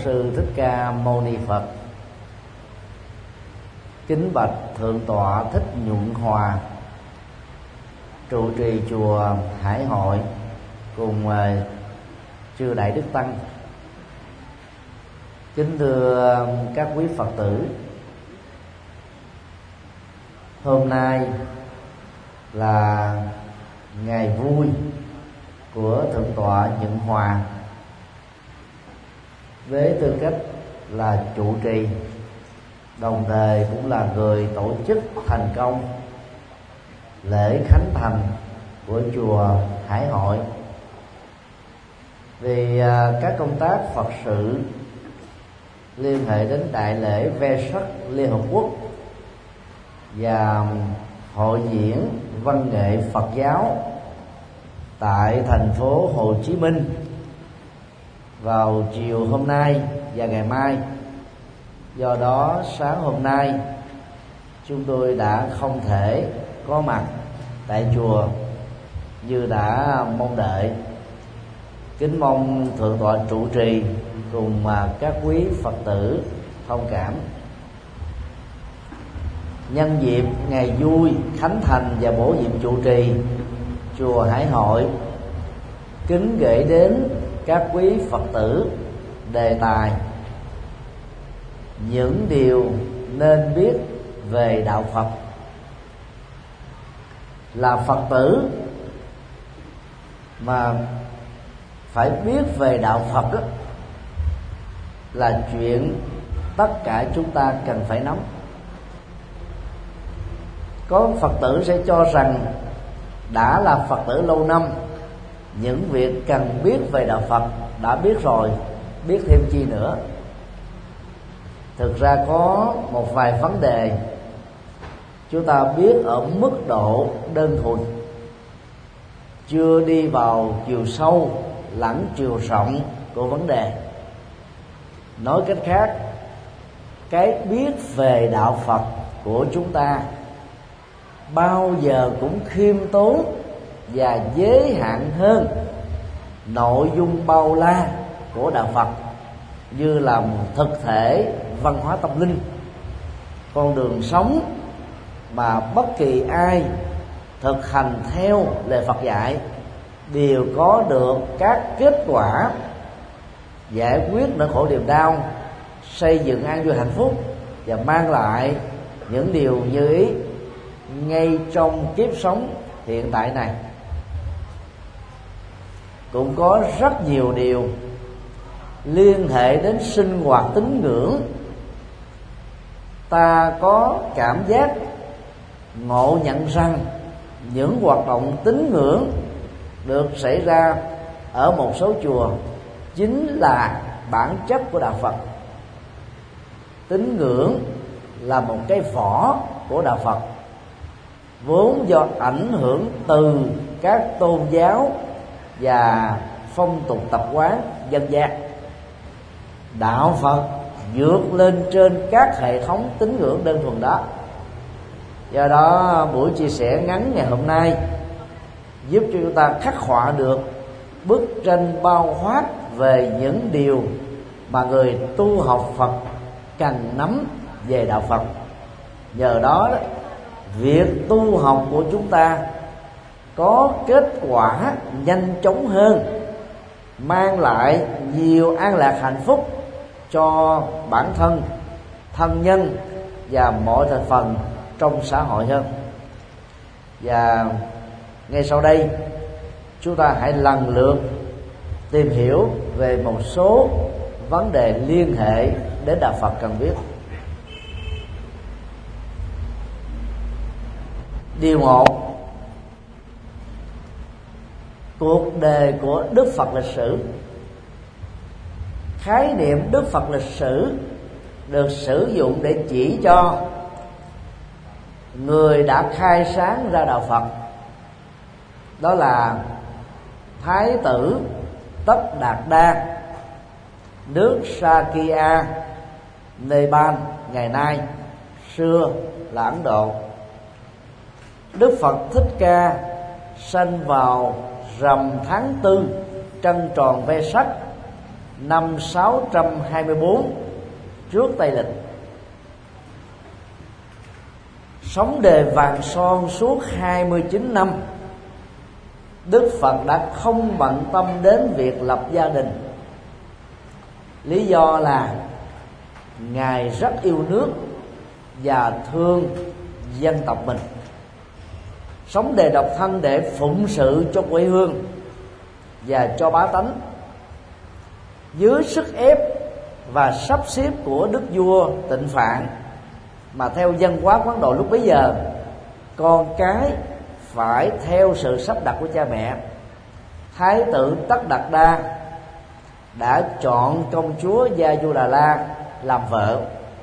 Sư Thích Ca Mâu Ni Phật. Kính bạch Thượng tọa Thích Nhuận Hòa, trụ trì chùa Hải Hội cùng chư Đại Đức Tăng. Kính thưa các quý Phật tử, hôm nay là ngày vui của Thượng tọa Nhuận Hòa với tư cách là trụ trì, đồng thời cũng là người tổ chức thành công lễ khánh thành của chùa Hải Hội. Vì các công tác Phật sự liên hệ đến đại lễ Vesak Liên Hợp Quốc và hội diễn văn nghệ Phật giáo tại thành phố Hồ Chí Minh vào chiều hôm nay và ngày mai, do đó sáng hôm nay chúng tôi đã không thể có mặt tại chùa như đã mong đợi. Kính mong Thượng tọa trụ trì cùng các quý Phật tử thông cảm. Nhân dịp ngày vui khánh thành và bổ nhiệm trụ trì chùa Hải Hội, kính gửi đến các quý Phật tử đề tài những điều nên biết về đạo Phật. Là Phật tử mà phải biết về đạo Phật đó, là chuyện tất cả chúng ta cần phải nắm. Có Phật tử sẽ cho rằng đã là Phật tử lâu năm, những việc cần biết về đạo Phật đã biết rồi, biết thêm chi nữa. Thực ra có một vài vấn đề chúng ta biết ở mức độ đơn thuần, chưa đi vào chiều sâu lẫn chiều rộng của vấn đề. Nói cách khác, cái biết về đạo Phật của chúng ta bao giờ cũng khiêm tốn và giới hạn hơn nội dung bao la của đạo Phật, như là một thực thể văn hóa tâm linh, con đường sống mà bất kỳ ai thực hành theo lời Phật dạy đều có được các kết quả giải quyết nỗi khổ niềm đau, xây dựng an vui hạnh phúc và mang lại những điều như ý ngay trong kiếp sống hiện tại này. Cũng có rất nhiều điều liên hệ đến sinh hoạt tín ngưỡng. Ta có cảm giác ngộ nhận rằng những hoạt động tín ngưỡng được xảy ra ở một số chùa chính là bản chất của đạo Phật. Tín ngưỡng là một cái vỏ của đạo Phật, vốn do ảnh hưởng từ các tôn giáo và phong tục tập quán dân gian. Đạo Phật vượt lên trên các hệ thống tín ngưỡng đơn thuần đó. Do đó buổi chia sẻ ngắn ngày hôm nay giúp cho chúng ta khắc họa được bức tranh bao quát về những điều mà người tu học Phật cần nắm về đạo Phật. Nhờ đó, việc tu học của chúng ta có kết quả nhanh chóng hơn, mang lại nhiều an lạc hạnh phúc cho bản thân, thân nhân và mọi thành phần trong xã hội hơn. Và ngay sau đây chúng ta hãy lần lượt tìm hiểu về một số vấn đề liên hệ đến đạo Phật cần biết. Điều 1. Cuộc đời của Đức Phật lịch sử. Khái niệm Đức Phật lịch sử được sử dụng để chỉ cho người đã khai sáng ra đạo Phật. Đó là Thái tử Tất Đạt Đa, nước Sakya, Nepal ngày nay, xưa là Ấn Độ. Đức Phật Thích Ca sanh vào rằm tháng 4 trăng tròn Vesak năm 624 trước Tây Lịch. Sống đời vàng son suốt 29 năm, Đức Phật đã không bận tâm đến việc lập gia đình. Lý do là Ngài rất yêu nước và thương dân tộc mình, sống đời độc thân để phụng sự cho quê hương và cho bá tánh. Dưới sức ép và sắp xếp của đức vua Tịnh Phạn, mà theo văn hóa của Ấn Độ lúc bấy giờ, con cái phải theo sự sắp đặt của cha mẹ, Thái tử Tất Đạt Đa đã chọn công chúa Gia Du Đà La làm vợ.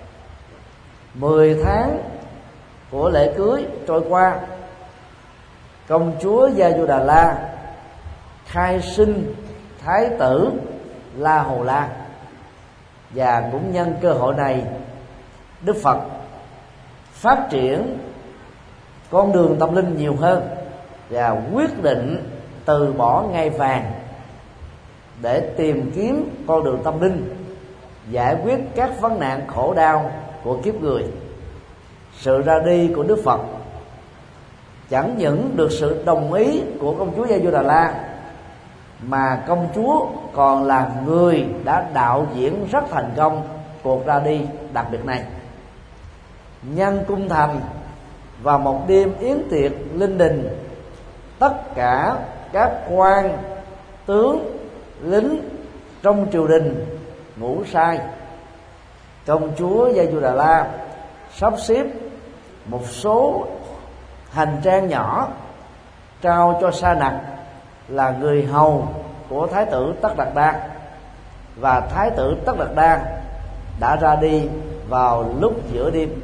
10 tháng của lễ cưới trôi qua, công chúa Gia Du Đà La khai sinh Thái tử La Hầu La. Và cũng nhân cơ hội này, Đức Phật phát triển con đường tâm linh nhiều hơn và quyết định từ bỏ ngai vàng để tìm kiếm con đường tâm linh, giải quyết các vấn nạn khổ đau của kiếp người. Sự ra đi của Đức Phật chẳng những được sự đồng ý của công chúa Gia Du Đà La, mà công chúa còn là người đã đạo diễn rất thành công cuộc ra đi đặc biệt này. Nhân cung thành vào một đêm yến tiệc linh đình, tất cả các quan tướng lính trong triều đình ngủ say. Công chúa Gia Du Đà La sắp xếp một số hành trang nhỏ trao cho Sa Nặc, là người hầu của Thái tử Tất Đạt Đa, và Thái tử Tất Đạt Đa đã ra đi vào lúc giữa đêm.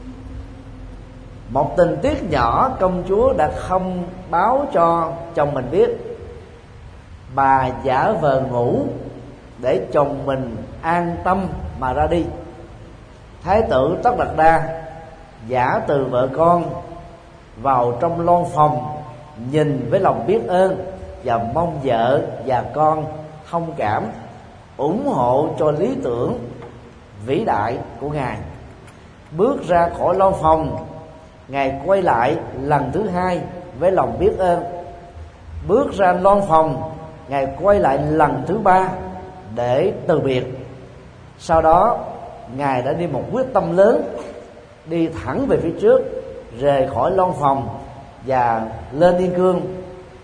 Một tình tiết nhỏ công chúa đã không báo cho chồng mình biết. Bà giả vờ ngủ để chồng mình an tâm mà ra đi. Thái tử Tất Đạt Đa giả từ vợ con vào trong loan phòng, nhìn với lòng biết ơn và mong vợ và con thông cảm, ủng hộ cho lý tưởng vĩ đại của Ngài. Bước ra khỏi loan phòng, Ngài quay lại lần thứ hai với lòng biết ơn. Bước ra loan phòng, Ngài quay lại lần thứ ba để từ biệt. Sau đó Ngài đã đi một quyết tâm lớn, đi thẳng về phía trước, rời khỏi loan phòng và lên Yên Cương,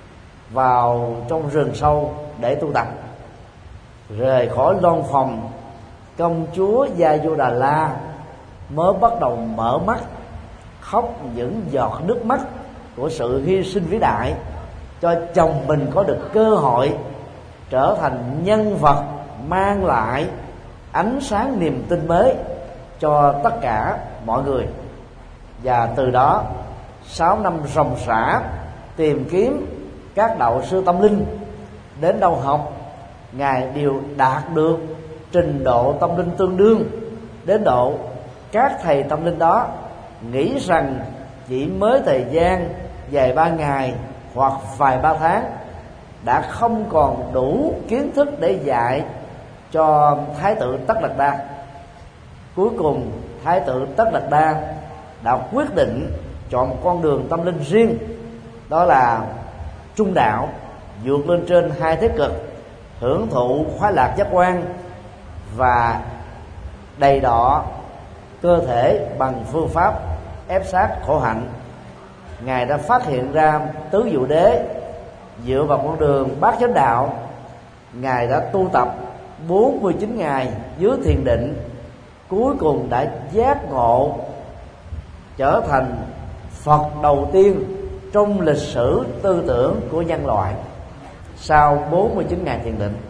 vào trong rừng sâu để tu tập. Rời khỏi loan phòng, công chúa Gia Du Đà La mới bắt đầu mở mắt, khóc những giọt nước mắt của sự hy sinh vĩ đại, cho chồng mình có được cơ hội trở thành nhân vật mang lại ánh sáng niềm tin mới cho tất cả mọi người. Và từ đó 6 năm ròng rã tìm kiếm các đạo sư tâm linh, đến đâu học Ngài đều đạt được trình độ tâm linh tương đương, đến độ các thầy tâm linh đó nghĩ rằng chỉ mới thời gian vài ba ngày hoặc vài ba tháng đã không còn đủ kiến thức để dạy cho Thái tử Tất Đạt Đa. Cuối cùng Thái tử Tất Đạt Đa đã quyết định chọn một con đường tâm linh riêng, đó là trung đạo, vượt lên trên hai thế cực, hưởng thụ khoái lạc giác quan và đầy đọ cơ thể bằng phương pháp ép sát khổ hạnh. Ngài đã phát hiện ra tứ diệu đế. Dựa vào con đường bát chánh đạo, Ngài đã tu tập 49 ngày dưới thiền định, cuối cùng đã giác ngộ trở thành Phật đầu tiên trong lịch sử tư tưởng của nhân loại sau 49 ngày thiền định.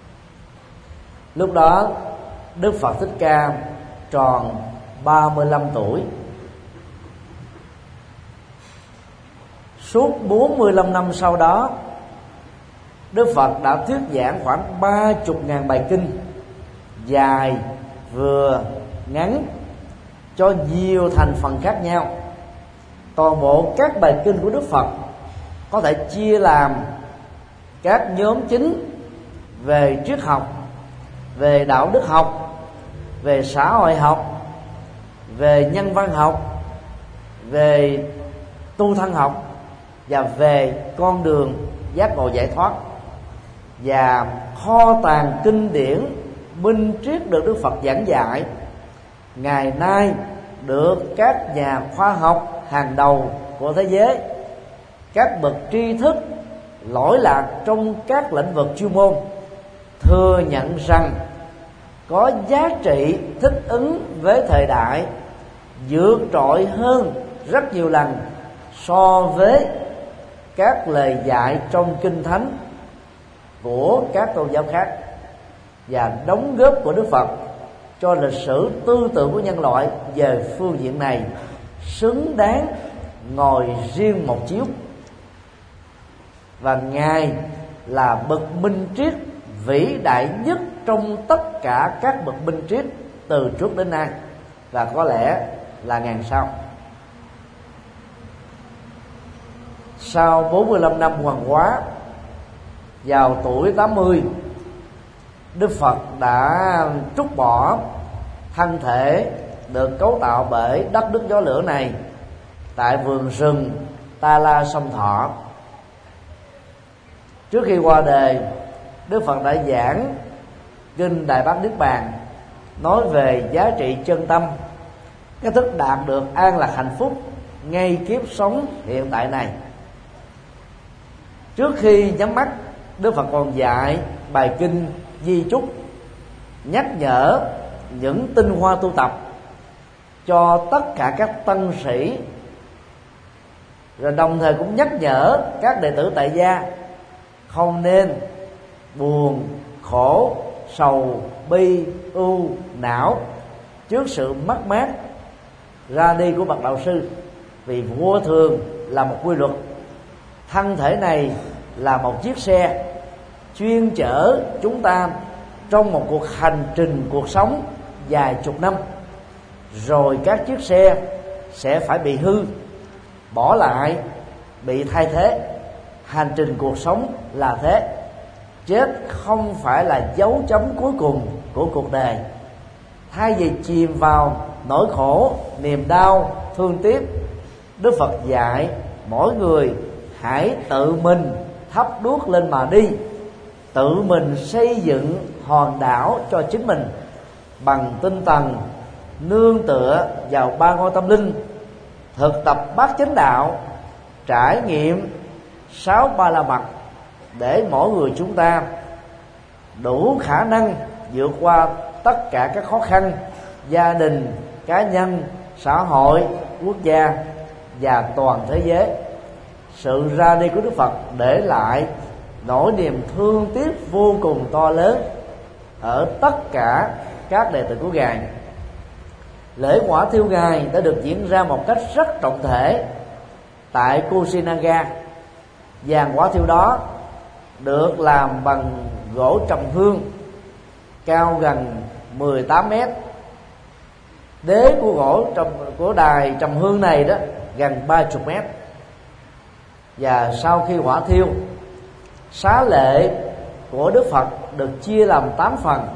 Lúc đó Đức Phật Thích Ca tròn 35 tuổi. Suốt 45 năm sau đó, Đức Phật đã thuyết giảng khoảng 30.000 bài kinh, dài vừa ngắn, cho nhiều thành phần khác nhau. Toàn bộ các bài kinh của Đức Phật có thể chia làm các nhóm chính về triết học, về đạo đức học, về xã hội học, về nhân văn học, về tu thân học và về con đường giác ngộ giải thoát. Và kho tàng kinh điển minh triết được Đức Phật giảng dạy ngày nay được các nhà khoa học hàng đầu của thế giới, các bậc tri thức lỗi lạc trong các lĩnh vực chuyên môn thừa nhận rằng có giá trị thích ứng với thời đại vượt trội hơn rất nhiều lần so với các lời dạy trong kinh thánh của các tôn giáo khác, và đóng góp của Đức Phật cho lịch sử tư tưởng của nhân loại về phương diện này xứng đáng ngồi riêng một chiếu. Và Ngài là bậc minh triết vĩ đại nhất trong tất cả các bậc minh triết từ trước đến nay, và có lẽ là ngàn sau. Sau 45 năm hoàng hóa, vào tuổi 80, Đức Phật đã trút bỏ thân thể được cấu tạo bởi đất nước gió lửa này tại vườn rừng Ta La Sông Thọ. Trước khi qua đời, Đức Phật đã giảng kinh Đại Bát Niết Bàn, nói về giá trị chân tâm, cái thức đạt được an lạc hạnh phúc ngay kiếp sống hiện tại này. Trước khi nhắm mắt, Đức Phật còn dạy bài kinh Di Chúc, nhắc nhở những tinh hoa tu tập cho tất cả các tăng sĩ, rồi đồng thời cũng nhắc nhở các đệ tử tại gia không nên buồn, khổ, sầu, bi, ưu, não trước sự mất mát ra đi của bậc đạo sư, vì vô thường là một quy luật. Thân thể này là một chiếc xe chuyên chở chúng ta trong một cuộc hành trình cuộc sống dài chục năm, rồi các chiếc xe sẽ phải bị hư, bỏ lại, bị thay thế. Hành trình cuộc sống là thế. Chết không phải là dấu chấm cuối cùng của cuộc đời. Thay vì chìm vào nỗi khổ, niềm đau, thương tiếc, Đức Phật dạy mỗi người hãy tự mình thắp đuốc lên mà đi, tự mình xây dựng hòn đảo cho chính mình bằng tinh thần nương tựa vào ba ngôi tâm linh, thực tập bát chánh đạo, trải nghiệm 6 ba la mật, để mỗi người chúng ta đủ khả năng vượt qua tất cả các khó khăn gia đình, cá nhân, xã hội, quốc gia và toàn thế giới. Sự ra đi của Đức Phật để lại nỗi niềm thương tiếc vô cùng to lớn ở tất cả các đệ tử của Ngài. Lễ quả thiêu Ngài đã được diễn ra một cách rất trọng thể tại Kusinaga. Giàn quả thiêu đó được làm bằng gỗ trầm hương cao gần 18 mét. Đế của gỗ của đài trầm hương này đó gần 30 mét. Và sau khi hỏa thiêu, xá lệ của Đức Phật được chia làm 8 phần.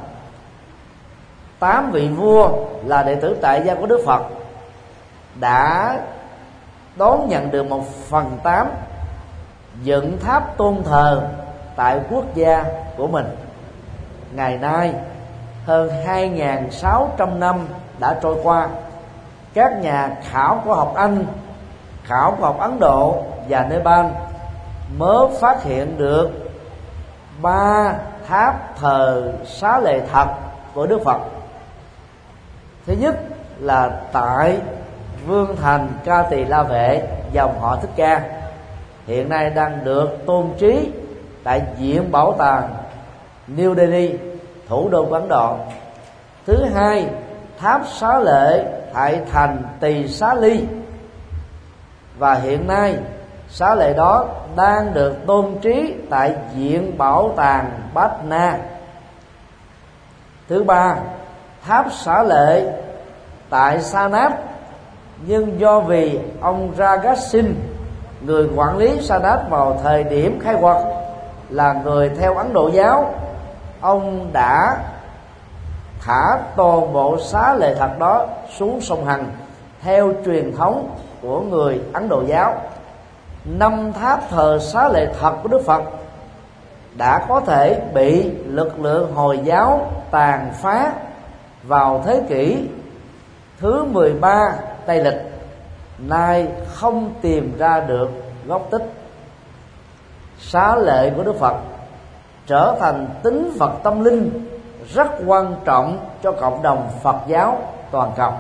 8 vị vua là đệ tử tại gia của Đức Phật đã đón nhận được 1/8 dựng tháp tôn thờ tại quốc gia của mình. Ngày nay, hơn 2.600 năm đã trôi qua, các nhà khảo cổ học Anh, khảo cổ học Ấn Độ và Nepal mới phát hiện được 3 tháp thờ xá lệ thật của Đức Phật. Thứ nhất là tại Vương thành Ca Tỳ La Vệ, dòng họ Thích Ca, hiện nay đang được tôn trí tại Viện Bảo tàng New Delhi, thủ đô của Ấn Độ. Thứ hai, tháp xá lệ tại thành Tỳ Xá Ly, và hiện nay xá lệ đó đang được tôn trí tại Viện Bảo tàng Patna. Thứ ba, tháp xá lệ tại Sanat, nhưng do vì ông Ragat Singh, người quản lý Sanat vào thời điểm khai quật, là người theo Ấn Độ giáo, ông đã thả toàn bộ xá lợi thật đó xuống sông Hằng theo truyền thống của người Ấn Độ giáo. 5 tháp thờ xá lợi thật của Đức Phật đã có thể bị lực lượng Hồi giáo tàn phá vào thế kỷ thứ 13 Tây lịch, nay không tìm ra được gốc tích. Xá lợi của Đức Phật trở thành tín vật tâm linh rất quan trọng cho cộng đồng Phật giáo toàn cầu.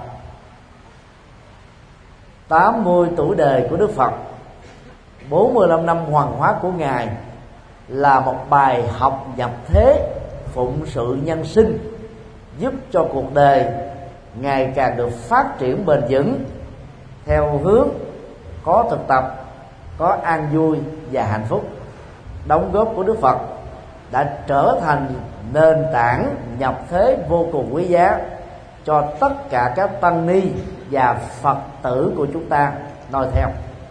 80 tuổi đời của Đức Phật, 45 năm hoàng hóa của Ngài là một bài học nhập thế phụng sự nhân sinh, giúp cho cuộc đời ngày càng được phát triển bền vững theo hướng có thực tập, có an vui và hạnh phúc. Đóng góp của Đức Phật đã trở thành nền tảng nhập thế vô cùng quý giá cho tất cả các tăng ni và Phật tử của chúng ta noi theo.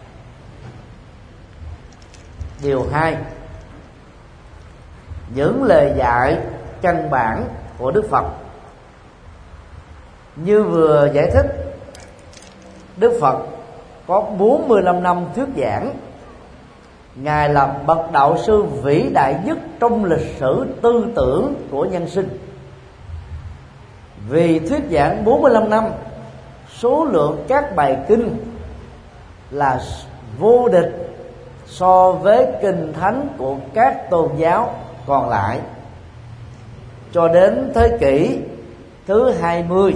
Điều 2, những lời dạy căn bản của Đức Phật. Như vừa giải thích, Đức Phật có 45 năm thuyết giảng. Ngài là bậc đạo sư vĩ đại nhất trong lịch sử tư tưởng của nhân sinh. Vì thuyết giảng 45 năm, số lượng các bài kinh là vô địch so với kinh thánh của các tôn giáo còn lại. Cho đến thế kỷ thứ 20,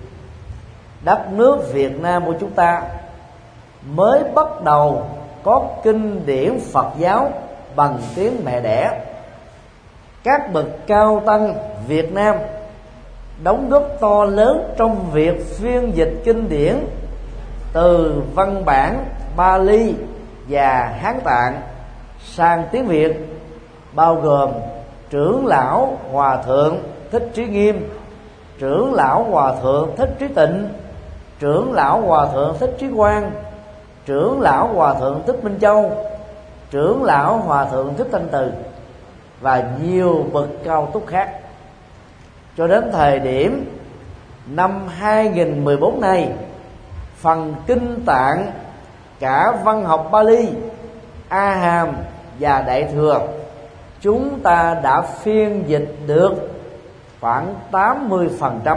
đất nước Việt Nam của chúng ta mới bắt đầu có kinh điển Phật giáo bằng tiếng mẹ đẻ. Các bậc cao tăng Việt Nam đóng góp to lớn trong việc phiên dịch kinh điển từ văn bản Pali và Hán Tạng sang tiếng Việt, bao gồm trưởng lão Hòa thượng Thích Trí Nghiêm, trưởng lão Hòa thượng Thích Trí Tịnh, trưởng lão Hòa thượng Thích Trí Quang, trưởng lão Hòa thượng Thích Minh Châu, trưởng lão Hòa thượng Thích Thanh Từ và nhiều bậc cao túc khác. Cho đến thời điểm năm 2014 này, phần kinh Tạng, cả văn học Pali, A Hàm và Đại Thừa, chúng ta đã phiên dịch được khoảng 80%.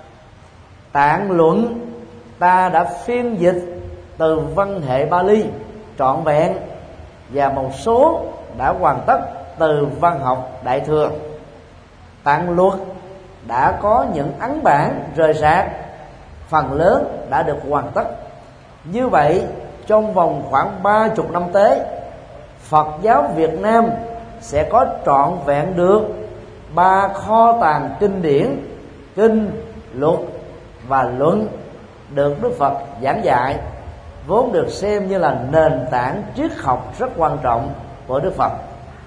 Tạng luận ta đã phiên dịch từ văn hệ Pali trọn vẹn, và một số đã hoàn tất từ văn học Đại Thừa. Tạng luật đã có những ấn bản rời rạc, phần lớn đã được hoàn tất. Như vậy, trong vòng khoảng 30 năm tới, Phật giáo Việt Nam sẽ có trọn vẹn được 3 kho tàng kinh điển, kinh, luật và luận được Đức Phật giảng dạy, vốn được xem như là nền tảng triết học rất quan trọng của Đức Phật.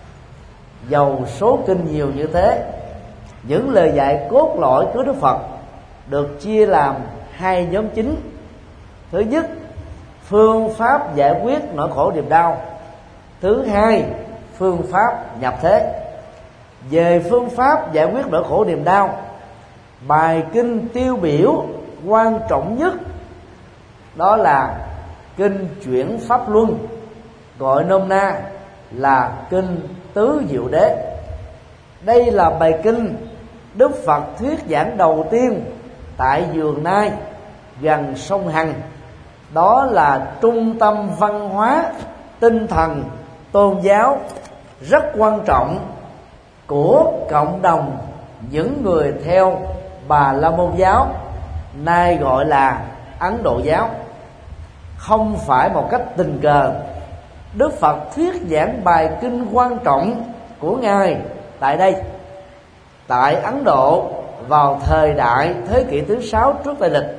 Dầu số kinh nhiều như thế, những lời dạy cốt lõi của Đức Phật được chia làm 2 nhóm chính. Thứ nhất, phương pháp giải quyết nỗi khổ niềm đau. Thứ hai, phương pháp nhập thế. Về phương pháp giải quyết nỗi khổ niềm đau, bài kinh tiêu biểu quan trọng nhất đó là kinh Chuyển Pháp Luân, gọi nôm na là kinh Tứ Diệu Đế. Đây là bài kinh Đức Phật thuyết giảng đầu tiên tại Vườn Nai gần sông Hằng. Đó là trung tâm văn hóa, tinh thần, tôn giáo rất quan trọng của cộng đồng những người theo Bà La Môn giáo, nay gọi là Ấn Độ giáo. Không phải một cách tình cờ, Đức Phật thuyết giảng bài kinh quan trọng của Ngài tại đây, tại Ấn Độ, vào thời đại thế kỷ thứ 6 trước Tây lịch.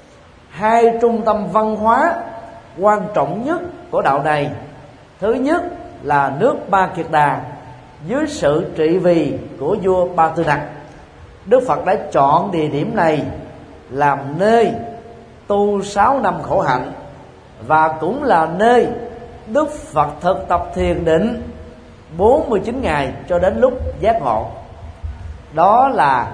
2 trung tâm văn hóa quan trọng nhất của đạo này, thứ nhất là nước Ba Kiệt Đà dưới sự trị vì của vua Ba Tư Nặc. Đức Phật đã chọn địa điểm này làm nơi tu 6 năm khổ hạnh, và cũng là nơi Đức Phật thực tập thiền định 49 ngày cho đến lúc giác ngộ. Đó là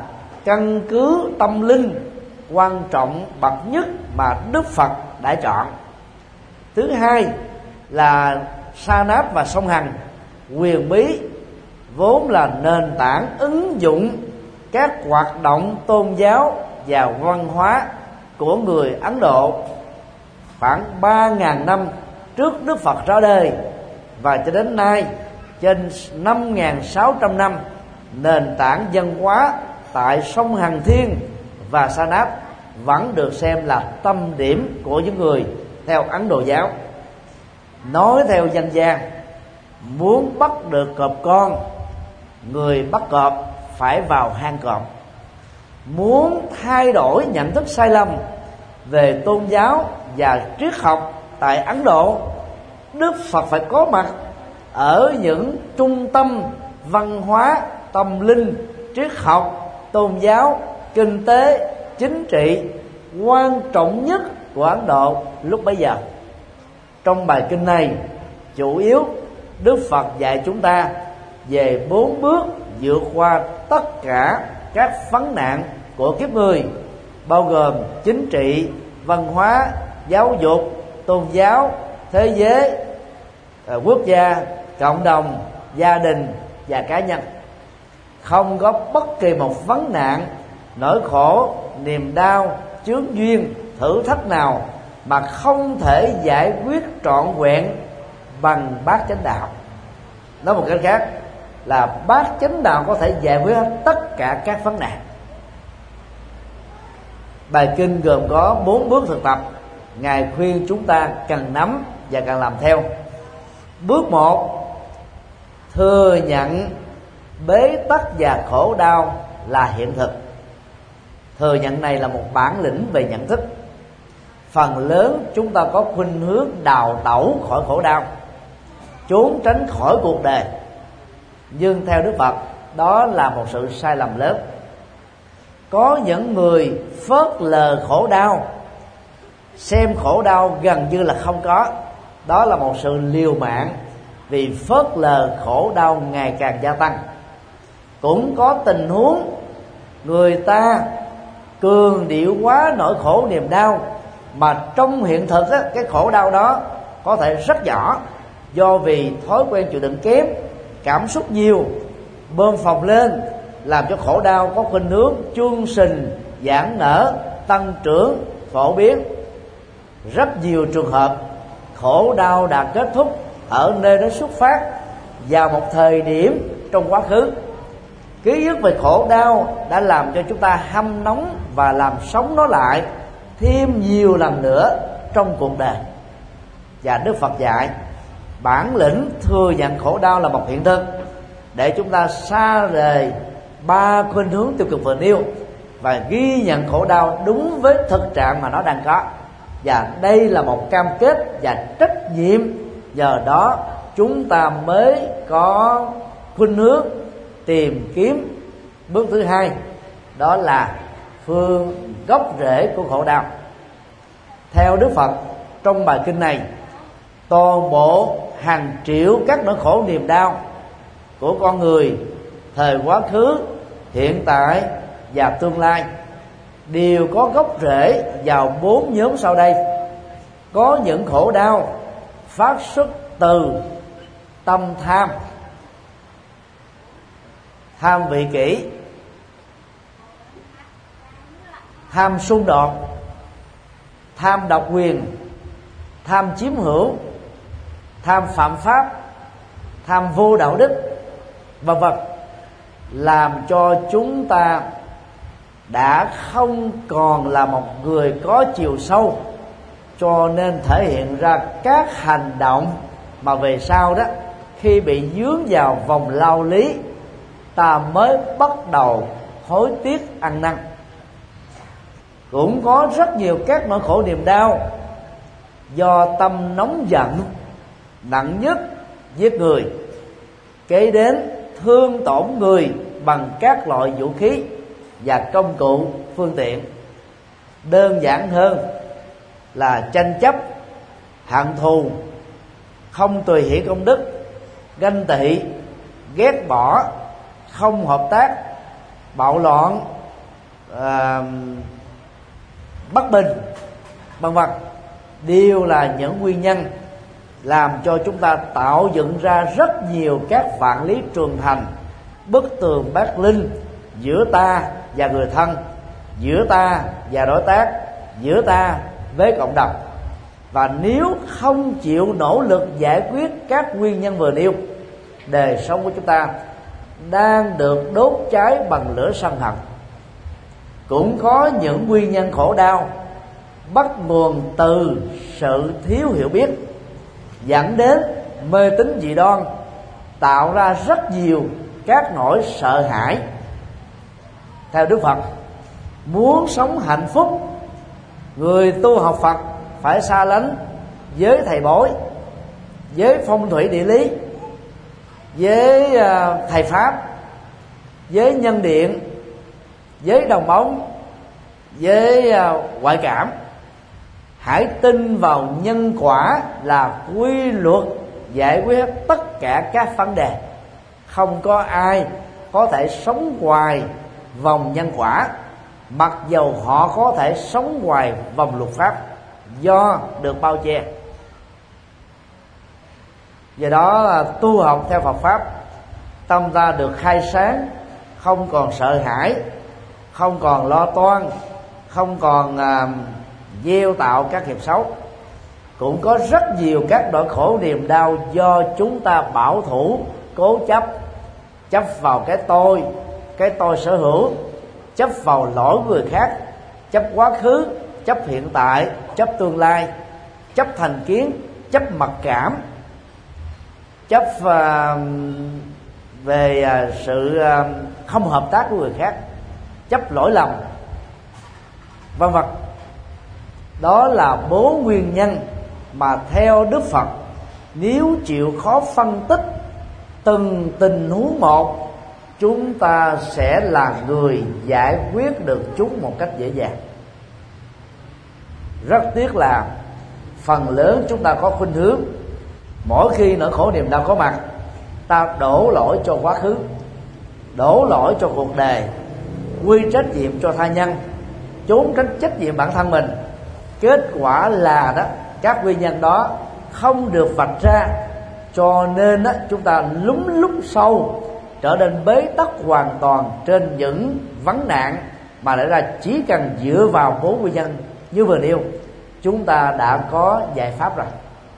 căn cứ tâm linh quan trọng bậc nhất mà Đức Phật đã chọn. Thứ hai là Sa Náp và song hành quyền bí, vốn là nền tảng ứng dụng các hoạt động tôn giáo và văn hóa của người Ấn Độ khoảng 3.000 năm trước Đức Phật ra đời, và cho đến nay trên 5.600 năm, nền tảng văn hóa tại sông Hằng Thiên và Sa Náp vẫn được xem là tâm điểm của những người theo Ấn Độ giáo. Nói theo dân gian, muốn bắt được cọp con, người bắt cọp phải vào hang cọp. Muốn thay đổi nhận thức sai lầm về tôn giáo và triết học tại Ấn Độ, Đức Phật phải có mặt ở những trung tâm văn hóa, tâm linh, triết học, tôn giáo, kinh tế, chính trị quan trọng nhất của Ấn Độ lúc bấy giờ. Trong bài kinh này, chủ yếu Đức Phật dạy chúng ta về 4 bước vượt qua tất cả các vấn nạn của kiếp người, bao gồm chính trị, văn hóa, giáo dục, tôn giáo, thế giới, quốc gia, cộng đồng, gia đình và cá nhân. Không có bất kỳ một vấn nạn, nỗi khổ, niềm đau, chướng duyên, thử thách nào mà không thể giải quyết trọn vẹn bằng bát chánh đạo. Nói một cách khác là bát chánh đạo có thể giải quyết tất cả các vấn nạn. Bài kinh gồm có 4 bước thực tập, Ngài khuyên chúng ta cần nắm và cần làm theo. Bước 1, thừa nhận bế tắc và khổ đau là hiện thực. Thừa nhận này là một bản lĩnh về nhận thức. Phần lớn chúng ta có khuynh hướng đào tẩu khỏi khổ đau, trốn tránh khỏi cuộc đời. Nhưng theo Đức Phật, đó là một sự sai lầm lớn. Có những người phớt lờ khổ đau, xem khổ đau gần như là không có. Đó là một sự liều mạng, vì phớt lờ khổ đau ngày càng gia tăng. Cũng có tình huống người ta cường điệu quá nỗi khổ niềm đau, mà trong hiện thực á, cái khổ đau đó có thể rất nhỏ, do vì thói quen chịu đựng kém, cảm xúc nhiều, bơm phồng lên, làm cho khổ đau có khuynh hướng chuông sình, giãn nở, tăng trưởng, phổ biến. Rất nhiều trường hợp khổ đau đã kết thúc ở nơi nó xuất phát vào một thời điểm trong quá khứ. Ký ức về khổ đau đã làm cho chúng ta hâm nóng và làm sống nó lại thêm nhiều lần nữa trong cuộc đời. Và Đức Phật dạy bản lĩnh thừa nhận khổ đau là một hiện thực, để chúng ta xa rời 3 khuynh hướng tiêu cực vừa nêu và ghi nhận khổ đau đúng với thực trạng mà nó đang có. Và đây là một cam kết và trách nhiệm, nhờ đó chúng ta mới có khuynh hướng tìm kiếm bước thứ hai, đó là phương gốc rễ của khổ đau. Theo Đức Phật, trong bài kinh này, toàn bộ hàng triệu các nỗi khổ niềm đau của con người thời quá khứ, hiện tại và tương lai đều có gốc rễ vào 4 nhóm sau đây. Có những khổ đau phát xuất từ tâm tham, tham vị kỷ, tham xung đột, tham độc quyền, tham chiếm hữu, tham phạm pháp, tham vô đạo đức, vân vân, làm cho chúng ta đã không còn là một người có chiều sâu, cho nên thể hiện ra các hành động mà về sau đó, khi bị dướng vào vòng lao lý, ta mới bắt đầu hối tiếc ăn năn. Cũng có rất nhiều các nỗi khổ niềm đau do tâm nóng giận, nặng nhất giết người, kế đến thương tổn người bằng các loại vũ khí và công cụ phương tiện. Đơn giản hơn là tranh chấp, hận thù, không tùy hỷ công đức, ganh tị, ghét bỏ, không hợp tác, bạo loạn, bất bình, vân vân, đều là những nguyên nhân làm cho chúng ta tạo dựng ra rất nhiều các vạn lý trường thành, bức tường Berlin linh giữa ta và người thân, giữa ta và đối tác, giữa ta với cộng đồng. Và nếu không chịu nỗ lực giải quyết các nguyên nhân vừa nêu, đời sống của chúng ta đang được đốt cháy bằng lửa sân hận. Cũng có những nguyên nhân khổ đau bắt nguồn từ sự thiếu hiểu biết, dẫn đến mê tín dị đoan, tạo ra rất nhiều các nỗi sợ hãi. Theo Đức Phật, muốn sống hạnh phúc, người tu học Phật phải xa lánh với thầy bói, với phong thủy địa lý, với thầy pháp, với nhân điện, với đồng bóng, với ngoại cảm. Hãy tin vào nhân quả là quy luật giải quyết tất cả các vấn đề. Không có ai có thể sống ngoài vòng nhân quả, mặc dầu họ có thể sống ngoài vòng luật pháp do được bao che. Do đó tu học theo Phật pháp, tâm ta được khai sáng, không còn sợ hãi, không còn lo toan, không còn gieo tạo các nghiệp xấu. Cũng có rất nhiều các nỗi khổ niềm đau do chúng ta bảo thủ, cố chấp vào cái tôi sở hữu, chấp vào lỗi người khác, chấp quá khứ, chấp hiện tại, chấp tương lai, chấp thành kiến, chấp mặc cảm, chấp về sự không hợp tác của người khác, chấp lỗi lầm, vân vân. Đó là 4 nguyên nhân mà theo Đức Phật, nếu chịu khó phân tích từng tình huống một, chúng ta sẽ là người giải quyết được chúng một cách dễ dàng. Rất tiếc là phần lớn chúng ta có khuynh hướng, mỗi khi nỗi khổ niềm đau có mặt, ta đổ lỗi cho quá khứ, đổ lỗi cho cuộc đời, quy trách nhiệm cho tha nhân, trốn tránh trách nhiệm bản thân mình. Kết quả là đó, các nguyên nhân đó không được vạch ra, cho nên đó, chúng ta lún sâu, trở nên bế tắc hoàn toàn trên những vấn nạn mà lẽ ra chỉ cần dựa vào 4 nguyên nhân như vừa nêu, chúng ta đã có giải pháp rồi.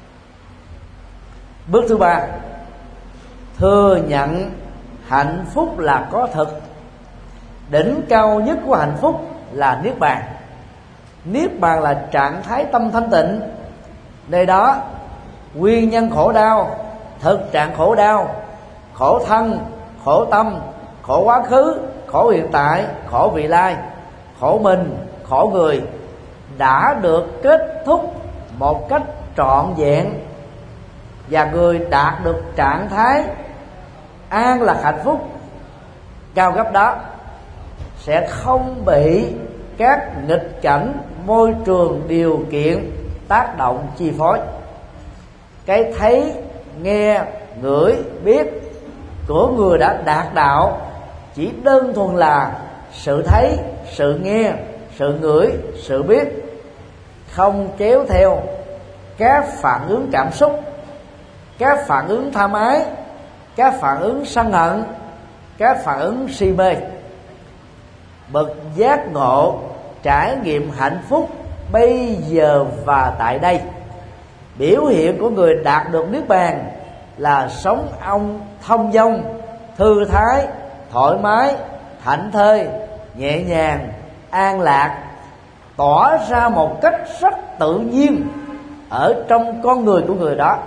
Bước thứ 3, thừa nhận hạnh phúc là có thực. Đỉnh cao nhất của hạnh phúc là niết bàn. Niết bàn là trạng thái tâm thanh tịnh. Nơi đó nguyên nhân khổ đau, thực trạng khổ đau, khổ thân, khổ tâm, khổ quá khứ, khổ hiện tại, khổ vị lai, khổ mình, khổ người đã được kết thúc một cách trọn vẹn, và người đạt được trạng thái an lạc hạnh phúc cao cấp đó sẽ không bị các nghịch cảnh môi trường điều kiện tác động chi phối. Cái thấy, nghe, ngửi, biết của người đã đạt đạo chỉ đơn thuần là sự thấy, sự nghe, sự ngửi, sự biết, không kéo theo các phản ứng cảm xúc, các phản ứng tham ái, các phản ứng sân hận, các phản ứng si mê. Bậc giác ngộ trải nghiệm hạnh phúc bây giờ và tại đây. Biểu hiện của người đạt được niết bàn là sống ông thông dong, thư thái, thoải mái, thảnh thơi, nhẹ nhàng, an lạc, tỏ ra một cách rất tự nhiên ở trong con người của người đó.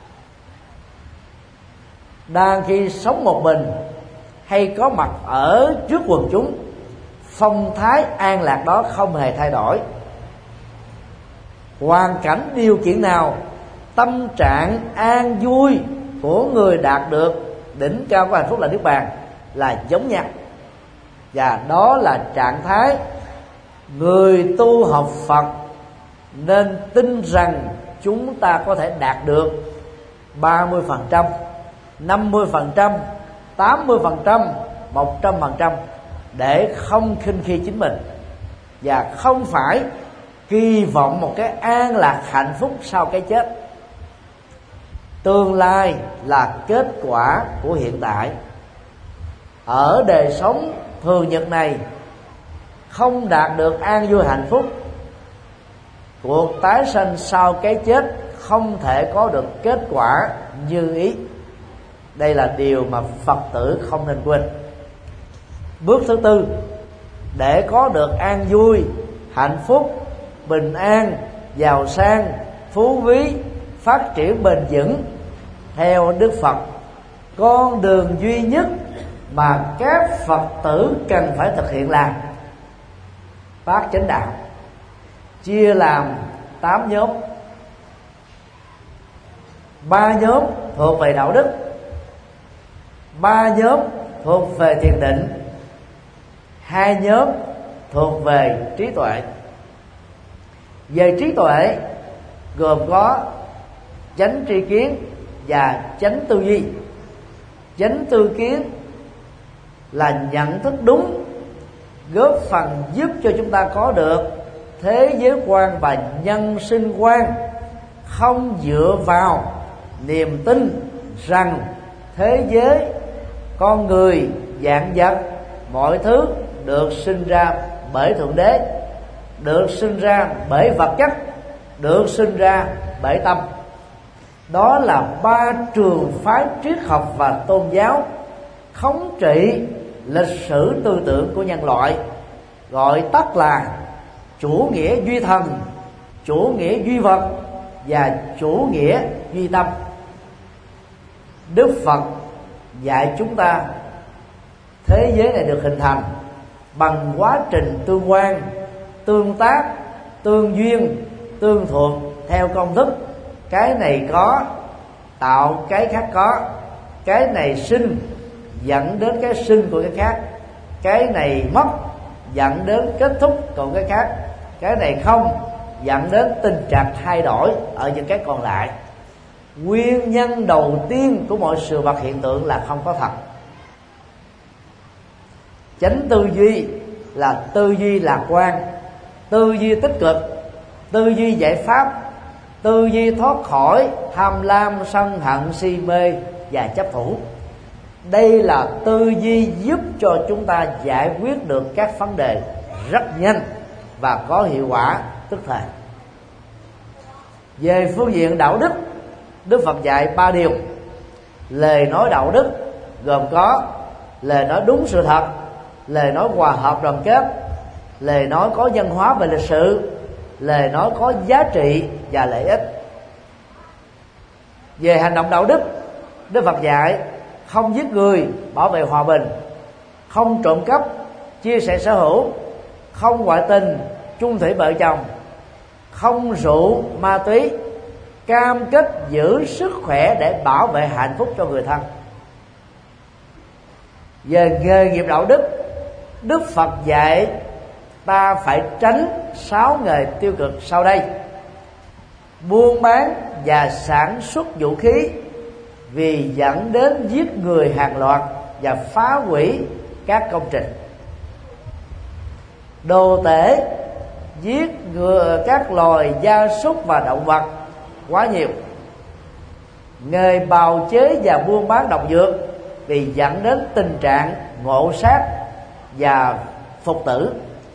Đang khi sống một mình hay có mặt ở trước quần chúng, phong thái an lạc đó không hề thay đổi. Hoàn cảnh điều kiện nào, tâm trạng an vui của người đạt được đỉnh cao của hạnh phúc là niết bàn là giống nhau. Và đó là trạng thái người tu học Phật nên tin rằng chúng ta có thể đạt được 30%, 50%, 80%, 100%. để không khinh khi chính mình, và không phải kỳ vọng một cái an lạc hạnh phúc sau cái chết. Tương lai là kết quả của hiện tại. Ở đời sống thường nhật này không đạt được an vui hạnh phúc, cuộc tái sanh sau cái chết không thể có được kết quả như ý. Đây là điều mà Phật tử không nên quên. Bước thứ tư, để có được an vui, hạnh phúc, bình an, giàu sang, phú quý, phát triển bền vững, theo Đức Phật, con đường duy nhất mà các Phật tử cần phải thực hiện là bát chánh đạo, chia làm 8 nhóm. 3 nhóm thuộc về đạo đức, 3 nhóm thuộc về thiền định, 2 nhóm thuộc về trí tuệ. Về trí tuệ gồm có chánh tri kiến và chánh tư duy. Chánh tư kiến là nhận thức đúng, góp phần giúp cho chúng ta có được thế giới quan và nhân sinh quan, không dựa vào niềm tin rằng thế giới, con người, vạn vật, mọi thứ được sinh ra bởi Thượng Đế, được sinh ra bởi vật chất, được sinh ra bởi tâm. Đó là 3 trường phái triết học và tôn giáo thống trị lịch sử tư tưởng của nhân loại, gọi tắt là chủ nghĩa duy thần, chủ nghĩa duy vật và chủ nghĩa duy tâm. Đức Phật dạy chúng ta thế giới này được hình thành bằng quá trình tương quan, tương tác, tương duyên, tương thuộc theo công thức. Cái này có tạo cái khác có, cái này sinh dẫn đến cái sinh của cái khác, cái này mất dẫn đến kết thúc của cái khác, cái này không dẫn đến tình trạng thay đổi ở những cái còn lại. Nguyên nhân đầu tiên của mọi sự vật hiện tượng là không có thật. Chánh tư duy là tư duy lạc quan, tư duy tích cực, tư duy giải pháp, tư duy thoát khỏi tham lam, sân hận, si mê và chấp thủ. Đây là tư duy giúp cho chúng ta giải quyết được các vấn đề rất nhanh và có hiệu quả tức thời. Về phương diện đạo đức, Đức Phật dạy 3 điều. Lời nói đạo đức gồm có lời nói đúng sự thật, lời nói hòa hợp đoàn kết, lời nói có văn hóa về lịch sử, lời nói có giá trị và lợi ích. Về hành động đạo đức, Đức Phật dạy không giết người, bảo vệ hòa bình, không trộm cắp, chia sẻ sở hữu, không ngoại tình, chung thủy vợ chồng, không rượu ma túy, cam kết giữ sức khỏe để bảo vệ hạnh phúc cho người thân. Về nghề nghiệp đạo đức, Đức Phật dạy ta phải tránh 6 nghề tiêu cực sau đây: buôn bán và sản xuất vũ khí, vì dẫn đến giết người hàng loạt và phá hủy các công trình; đồ tể, giết các loài gia súc và động vật quá nhiều; nghề bào chế và buôn bán độc dược, vì dẫn đến tình trạng ngộ sát và phục tử;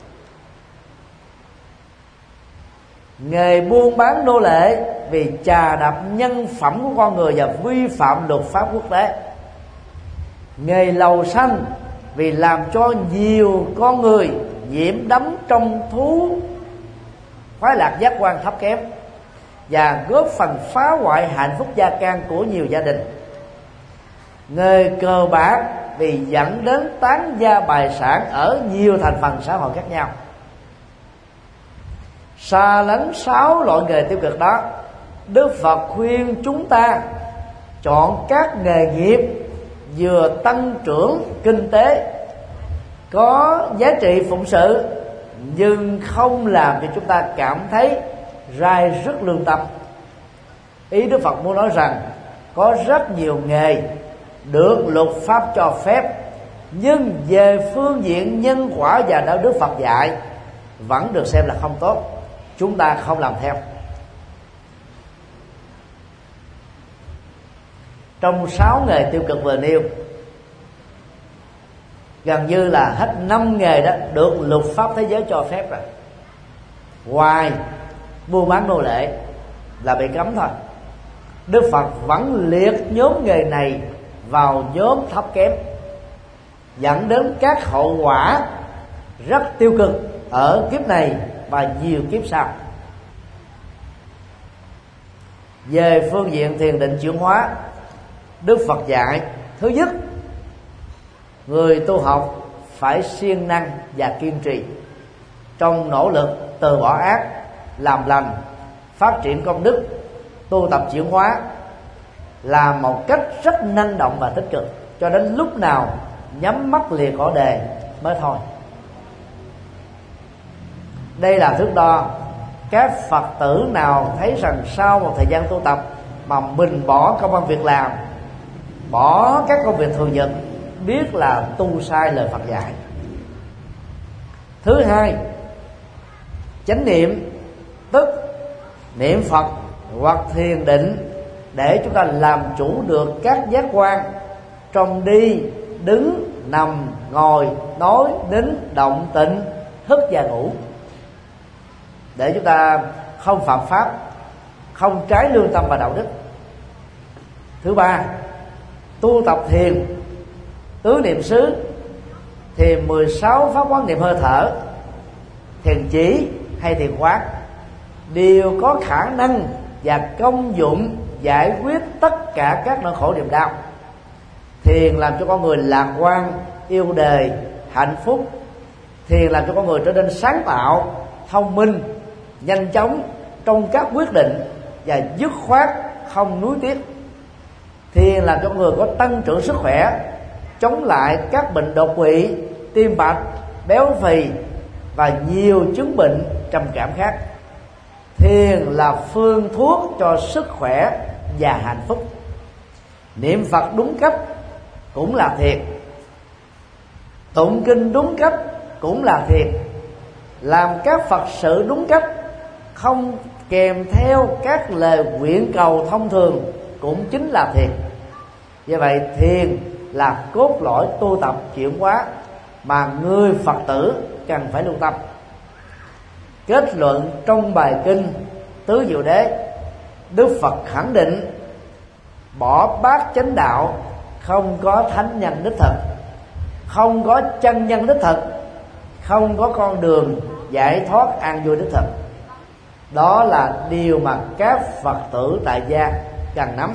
nghề buôn bán nô lệ, vì chà đạp nhân phẩm của con người và vi phạm luật pháp quốc tế; nghề lầu xanh, vì làm cho nhiều con người nhiễm đắm trong thú khoái lạc giác quan thấp kém và góp phần phá hoại hạnh phúc gia can của nhiều gia đình; nghề cờ bạc, vì dẫn đến tán gia bài sản ở nhiều thành phần xã hội khác nhau. Xa lánh 6 loại nghề tiêu cực đó, Đức Phật khuyên chúng ta chọn các nghề nghiệp vừa tăng trưởng kinh tế, có giá trị phụng sự, nhưng không làm cho chúng ta cảm thấy rai rứt lương tâm. Ý Đức Phật muốn nói rằng có rất nhiều nghề được luật pháp cho phép, nhưng về phương diện nhân quả và đạo đức Phật dạy vẫn được xem là không tốt, chúng ta không làm theo. Trong 6 nghề tiêu cực vừa nêu, gần như là hết 5 nghề đó được luật pháp thế giới cho phép rồi. Ngoài buôn bán nô lệ là bị cấm thôi, Đức Phật vẫn liệt nhóm nghề này vào nhóm thấp kém, dẫn đến các hậu quả rất tiêu cực ở kiếp này và nhiều kiếp sau. Về phương diện thiền định chuyển hóa, Đức Phật dạy thứ nhất, người tu học phải siêng năng và kiên trì trong nỗ lực từ bỏ ác, làm lành, phát triển công đức, tu tập chuyển hóa, làm một cách rất năng động và tích cực, cho đến lúc nào nhắm mắt lìa cõi đề mới thôi. Đây là thước đo các Phật tử nào thấy rằng sau một thời gian tu tập mà mình bỏ công ăn việc làm, bỏ các công việc thường nhật, biết là tu sai lời Phật dạy. Thứ hai, chánh niệm, tức niệm Phật hoặc thiền định để chúng ta làm chủ được các giác quan trong đi, đứng, nằm, ngồi, nói, nín, động, tịnh, thức và ngủ, để chúng ta không phạm pháp, không trái lương tâm và đạo đức. Thứ ba, tu tập thiền tứ niệm xứ, thiền 16 pháp quán niệm hơi thở, thiền chỉ hay thiền quán đều có khả năng và công dụng giải quyết tất cả các nỗi khổ niềm đau. Thiền làm cho con người lạc quan, yêu đời, hạnh phúc. Thiền làm cho con người trở nên sáng tạo, thông minh, nhanh chóng trong các quyết định và dứt khoát, không nuối tiếc. Thiền làm cho con người có tăng trưởng sức khỏe, chống lại các bệnh đột quỵ, tim mạch, béo phì và nhiều chứng bệnh trầm cảm khác. Thiền là phương thuốc cho sức khỏe và hạnh phúc. Niệm Phật đúng cách cũng là thiền, tụng kinh đúng cách cũng là thiền, làm các Phật sự đúng cách, không kèm theo các lời nguyện cầu thông thường cũng chính là thiền. Như vậy thiền là cốt lõi tu tập chuyển hóa mà người Phật tử cần phải lưu tâm. Kết luận trong bài kinh Tứ Diệu Đế, Đức Phật khẳng định bỏ bát chánh đạo không có thánh nhân đích thực, không có chân nhân đích thực, không có con đường giải thoát an vui đích thực. Đó là điều mà các Phật tử tại gia cần nắm.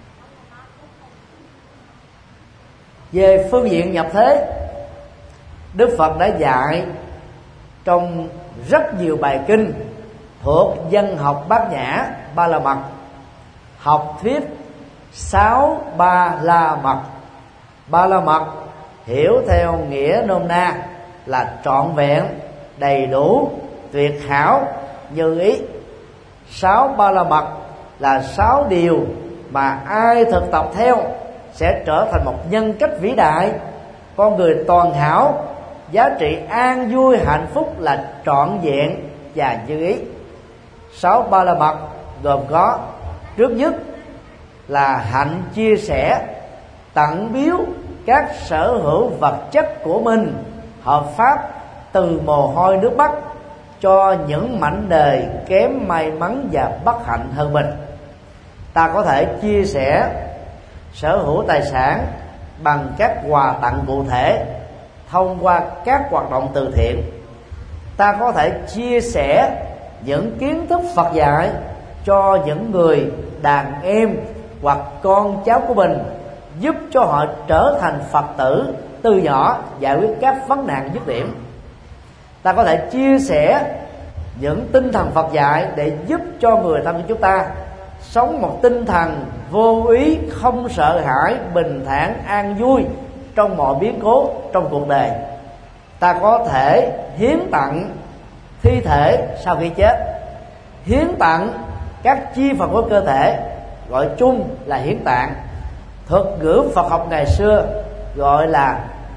Về phương diện nhập thế, Đức Phật đã dạy trong rất nhiều bài kinh thuộc văn học Bát Nhã Ba La Mật, học thuyết 6 Ba La Mật. Ba La Mật hiểu theo nghĩa nôm na là trọn vẹn, đầy đủ, tuyệt hảo, như ý. 6 Ba La Mật là 6 điều mà ai thực tập theo sẽ trở thành một nhân cách vĩ đại, con người toàn hảo, giá trị an vui hạnh phúc là trọn vẹn và như ý. 6 Ba La Mật gồm có: trước nhất là hạnh chia sẻ, tặng biếu các sở hữu vật chất của mình hợp pháp từ mồ hôi nước mắt cho những mảnh đời kém may mắn và bất hạnh hơn mình. Ta có thể chia sẻ sở hữu tài sản bằng các quà tặng cụ thể thông qua các hoạt động từ thiện. Ta có thể chia sẻ những kiến thức Phật dạy cho những người đàn em hoặc con cháu của mình, giúp cho họ trở thành Phật tử từ nhỏ, giải quyết các vấn nạn dứt điểm. Ta có thể chia sẻ những tinh thần Phật dạy để giúp cho người thân của chúng ta sống một tinh thần vô ý, không sợ hãi, bình thản, an vui trong mọi biến cố trong cuộc đời. Ta có thể hiến tặng thi thể sau khi chết, hiến tặng các chi phần của cơ thể, gọi chung là hiến tạng. Thuật ngữ Phật học ngày xưa gọi là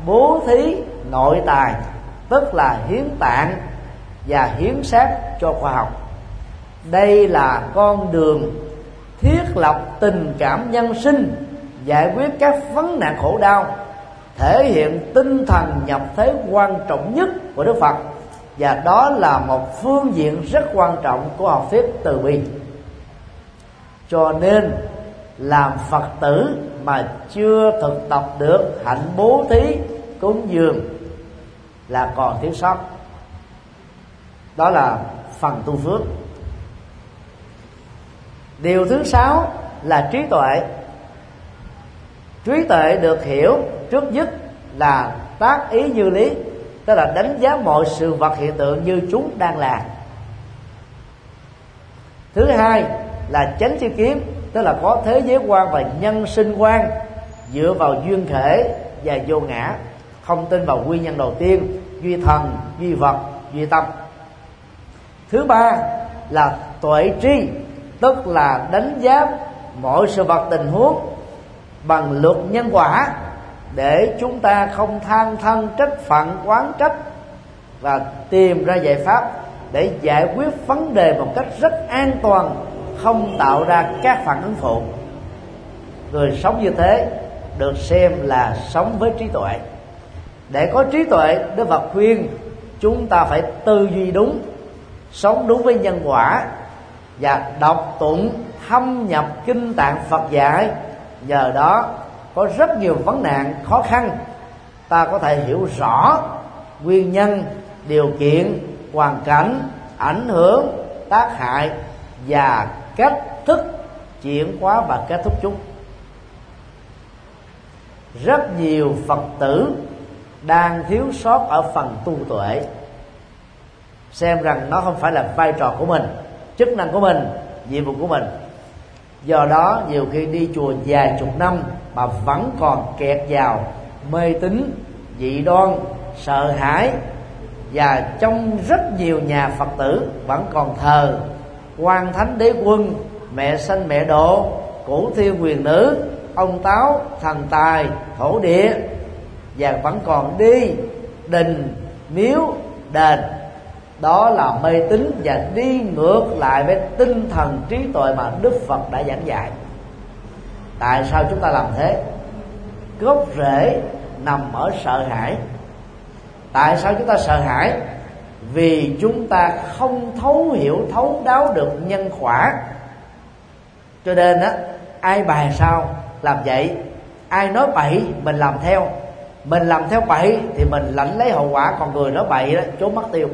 bố thí nội tài, tức là hiến tạng và hiến xác cho khoa học. Đây là con đường thiết lập tình cảm nhân sinh, giải quyết các vấn nạn khổ đau, thể hiện tinh thần nhập thế quan trọng nhất của Đức Phật, và đó là một phương diện rất quan trọng của học thuyết từ bi. Cho nên làm Phật tử mà chưa thực tập được hạnh bố thí cúng dường là còn thiếu sót. Đó là phần tu phước. Điều thứ 6 là trí tuệ. Trí tuệ được hiểu trước nhất là tác ý như lý, tức là đánh giá mọi sự vật hiện tượng như chúng đang là. Thứ hai là chánh tri kiến, tức là có thế giới quan và nhân sinh quan dựa vào duyên khể và vô ngã, không tin vào nguyên nhân đầu tiên, duy thần, duy vật, duy tâm. Thứ ba là tuệ tri, tức là đánh giá mọi sự vật tình huống bằng luật nhân quả, để chúng ta không than thân trách phận oán trách, và tìm ra giải pháp để giải quyết vấn đề một cách rất an toàn, không tạo ra các phản ứng phụ. Người sống như thế được xem là sống với trí tuệ. Để có trí tuệ, Đức Phật khuyên chúng ta phải tư duy đúng, sống đúng với nhân quả, và đọc tụng thâm nhập kinh tạng Phật dạy. Nhờ đó có rất nhiều vấn nạn khó khăn, ta có thể hiểu rõ nguyên nhân, điều kiện, hoàn cảnh, ảnh hưởng, tác hại và cách thức chuyển hóa và kết thúc chúng. Rất nhiều Phật tử đang thiếu sót ở phần tu tuệ, xem rằng nó không phải là vai trò của mình, chức năng của mình, nhiệm vụ của mình. Do đó nhiều khi đi chùa vài chục năm mà vẫn còn kẹt vào mê tín, dị đoan, sợ hãi. Và trong rất nhiều nhà Phật tử vẫn còn thờ Quan Thánh Đế Quân, Mẹ Sanh Mẹ Độ, Cửu Thiên Quyền Nữ, ông Táo, thần tài, thổ địa, và vẫn còn đi đình, miếu, đền. Đó là mê tín và đi ngược lại với tinh thần trí tuệ mà Đức Phật đã giảng dạy. Tại sao chúng ta làm thế? Gốc rễ nằm ở sợ hãi. Tại sao chúng ta sợ hãi? Vì chúng ta không thấu hiểu, thấu đáo được nhân quả. Cho nên á, ai bài sao làm vậy, ai nói bậy mình làm theo. Mình làm theo bậy thì mình lãnh lấy hậu quả, còn người nói bậy đó trốn mất tiêu.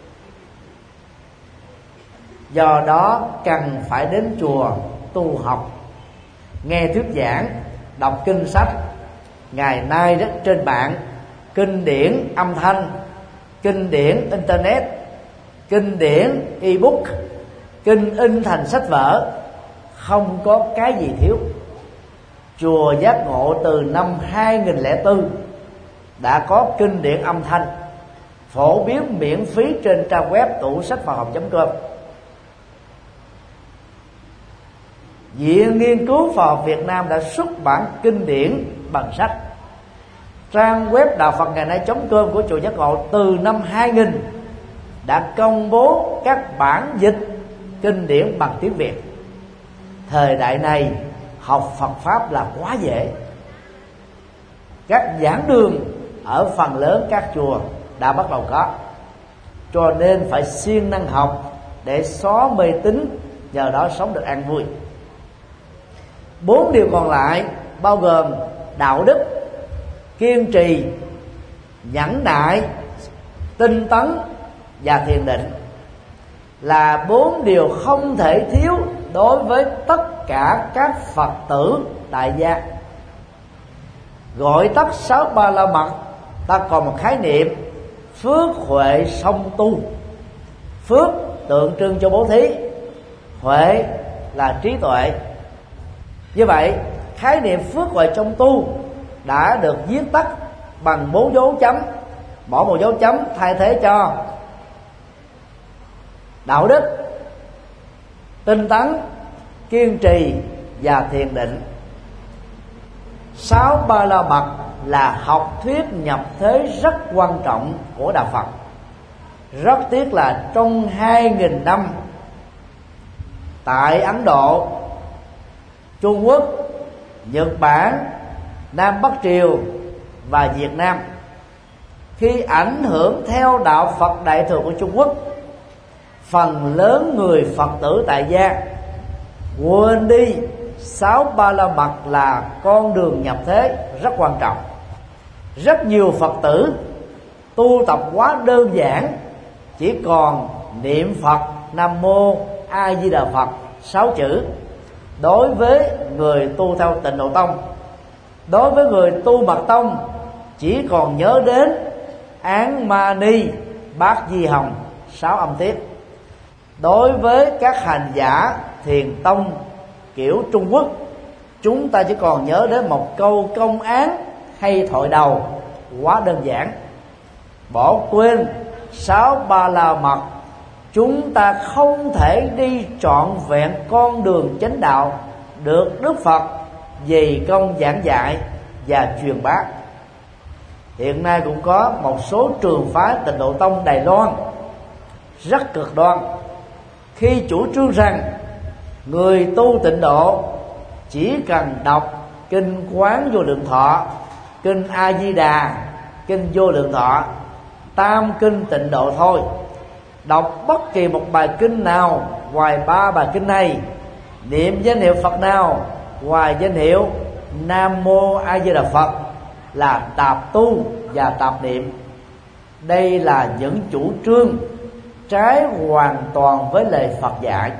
Do đó cần phải đến chùa tu học, nghe thuyết giảng, đọc kinh sách. Ngày nay đó trên mạng, kinh điển âm thanh, kinh điển internet, kinh điển ebook, kinh in thành sách vở, không có cái gì thiếu. Chùa Giác Ngộ từ năm 2004 đã có kinh điển âm thanh phổ biến miễn phí trên trang web tủ sách Phật học.com. Viện Nghiên cứu Phật học Việt Nam đã xuất bản kinh điển bằng sách. Trang web đạo Phật ngày nay.com của chùa Giác Ngộ từ năm 2000 đã công bố các bản dịch kinh điển bằng tiếng Việt. Thời đại này học Phật Pháp là quá dễ. Các giảng đường ở phần lớn các chùa đã bắt đầu có, cho nên phải siêng năng học để xóa mê tín, nhờ đó sống được an vui. 4 điều còn lại bao gồm đạo đức, kiên trì, nhẫn nại, tinh tấn và thiền định, là 4 điều không thể thiếu đối với tất cả các Phật tử tại gia. Gọi tắt 6 ba la mật, ta còn một khái niệm phước huệ song tu. Phước tượng trưng cho bố thí, huệ là trí tuệ. Như vậy khái niệm phước huệ trong tu đã được viết tắt bằng 4 dấu chấm, mỗi một dấu chấm thay thế cho đạo đức, tinh tấn, kiên trì và thiền định. 6 ba la mật là học thuyết nhập thế rất quan trọng của đạo Phật. Rất tiếc là trong 2.000 năm tại Ấn Độ, Trung Quốc, Nhật Bản, Nam Bắc Triều và Việt Nam, khi ảnh hưởng theo đạo Phật Đại thừa của Trung Quốc, phần lớn người Phật tử tại gia quên đi 6 ba la mật là con đường nhập thế rất quan trọng. Rất nhiều Phật tử tu tập quá đơn giản, chỉ còn niệm Phật Nam Mô A Di Đà Phật 6 chữ. Đối với người tu theo Tịnh Độ Tông, đối với người tu Mật Tông, chỉ còn nhớ đến Án Ma Ni Bát Di Hồng 6 âm tiết. Đối với các hành giả Thiền Tông kiểu Trung Quốc, chúng ta chỉ còn nhớ đến một câu công án hay thoại đầu quá đơn giản, bỏ quên 6 ba la mật. Chúng ta không thể đi trọn vẹn con đường chánh đạo được Đức Phật dày công giảng dạy và truyền bá. Hiện nay cũng có một số trường phái Tịnh Độ Tông Đài Loan rất cực đoan, khi chủ trương rằng người tu Tịnh Độ chỉ cần đọc kinh Quán Vô Lượng Thọ, kinh A Di Đà, kinh Vô Lượng Thọ, tam kinh Tịnh Độ thôi. Đọc bất kỳ một bài kinh nào ngoài 3 bài kinh này, niệm danh hiệu Phật nào ngoài danh hiệu Nam Mô A Di Đà Phật là tạp tu và tạp niệm. Đây là những chủ trương trái hoàn toàn với lời Phật dạy.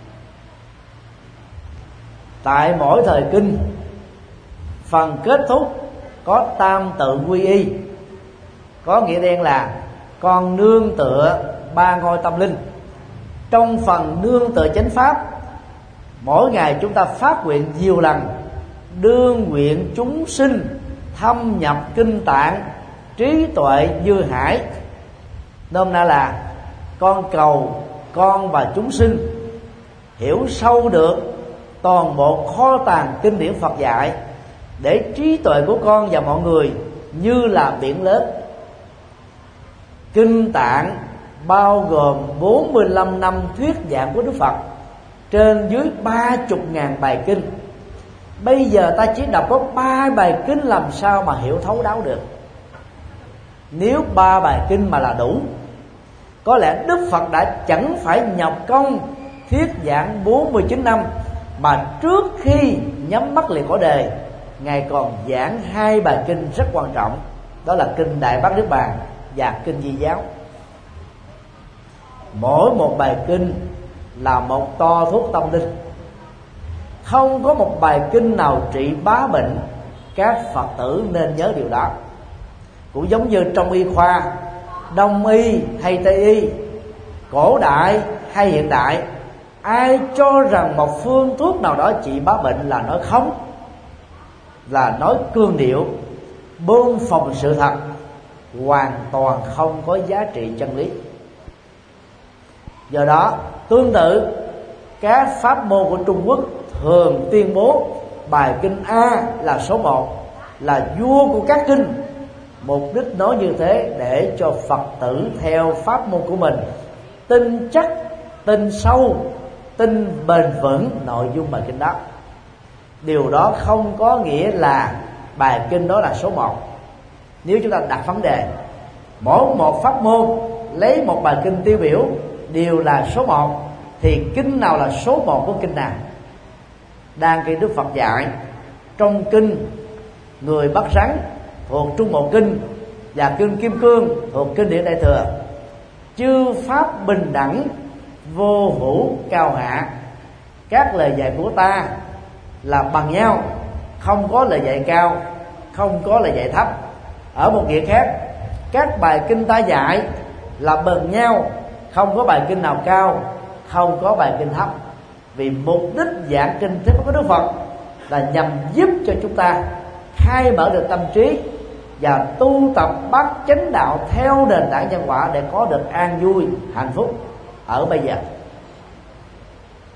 Tại mỗi thời kinh, phần kết thúc có tam tự quy y, có nghĩa đen là con nương tựa 3 ngôi tâm linh. Trong phần nương tựa chánh pháp, mỗi ngày chúng ta phát nguyện nhiều lần: đương nguyện chúng sinh thâm nhập kinh tạng, trí tuệ như hải. Nôm na là con cầu con và chúng sinh hiểu sâu được toàn bộ kho tàng kinh điển Phật dạy, để trí tuệ của con và mọi người như là biển lớn. Kinh tạng bao gồm 45 năm thuyết giảng của Đức Phật, trên dưới 30.000 bài kinh. Bây giờ ta chỉ đọc có 3 bài kinh làm sao mà hiểu thấu đáo được. Nếu 3 bài kinh mà là đủ, có lẽ Đức Phật đã chẳng phải nhập công thuyết giảng 49 năm, mà trước khi nhắm mắt liền cõi đời, Ngài còn giảng 2 bài kinh rất quan trọng, đó là kinh Đại Bát Niết Bàn và kinh Di Giáo. Mỗi một bài kinh là một to thuốc tâm linh. Không có một bài kinh nào trị bá bệnh, các Phật tử nên nhớ điều đó. Cũng giống như trong y khoa, Đông y hay Tây y, cổ đại hay hiện đại, ai cho rằng một phương thuốc nào đó trị bá bệnh là nói khống, là nói cương điệu, bơm phồng sự thật, hoàn toàn không có giá trị chân lý. Do đó, tương tự, các pháp môn của Trung Quốc thường tuyên bố bài kinh A là số 1, là vua của các kinh. Mục đích nói như thế để cho Phật tử theo pháp môn của mình tin chắc, tin sâu, tin bền vững nội dung bài kinh đó. Điều đó không có nghĩa là bài kinh đó là số 1. Nếu chúng ta đặt vấn đề mỗi một pháp môn lấy một bài kinh tiêu biểu đều là số 1, thì kinh nào là số 1 của kinh nào? Đang khi Đức Phật dạy trong kinh Người Bắt Rắn thuộc Trung Bộ Kinh và kinh Kim Cương thuộc kinh điển Đại Thừa, chư pháp bình đẳng, vô hữu cao hạ. Các lời dạy của ta là bằng nhau, không có lời dạy cao, không có lời dạy thấp. Ở một nghĩa khác, các bài kinh ta dạy là bằng nhau, không có bài kinh nào cao, không có bài kinh thấp. Vì mục đích giảng kinh thuyết của Đức Phật là nhằm giúp cho chúng ta khai mở được tâm trí và tu tập bát chánh đạo theo nền tảng nhân quả để có được an vui, hạnh phúc ở bây giờ.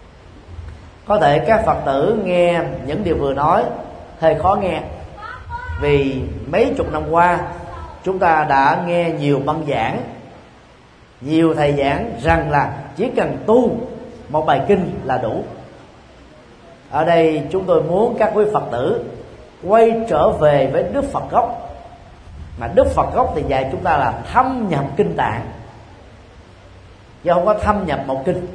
Có thể các Phật tử nghe những điều vừa nói hơi khó nghe, Vì mấy chục năm qua chúng ta đã nghe nhiều băng giảng, nhiều thầy giảng rằng là chỉ cần tu một bài kinh là đủ. Ở đây chúng tôi muốn các quý Phật tử quay trở về với Đức Phật gốc. Mà Đức Phật gốc thì dạy chúng ta là thâm nhập kinh tạng, chứ không có thâm nhập một kinh.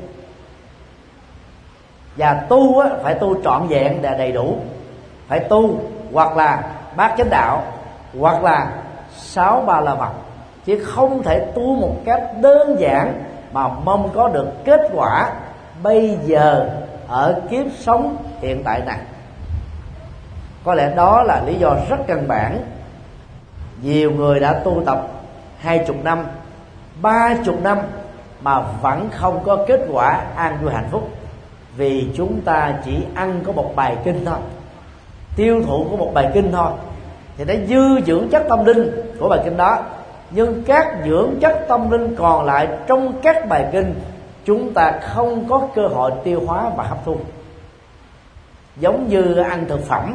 Và tu á, phải tu trọn vẹn và đầy đủ. Phải tu hoặc là bát chánh đạo, hoặc là 6 ba la mật, chứ không thể tu một cách đơn giản mà mong có được kết quả bây giờ ở kiếp sống hiện tại này. Có lẽ đó là lý do rất căn bản. Nhiều người đã tu tập 20 năm, 30 năm mà vẫn không có kết quả an vui hạnh phúc. Vì chúng ta chỉ ăn có một bài kinh thôi, tiêu thụ của một bài kinh thôi, thì nó dư dưỡng chất tâm linh của bài kinh đó. Nhưng các dưỡng chất tâm linh còn lại trong các bài kinh chúng ta không có cơ hội tiêu hóa và hấp thu. Giống như ăn thực phẩm,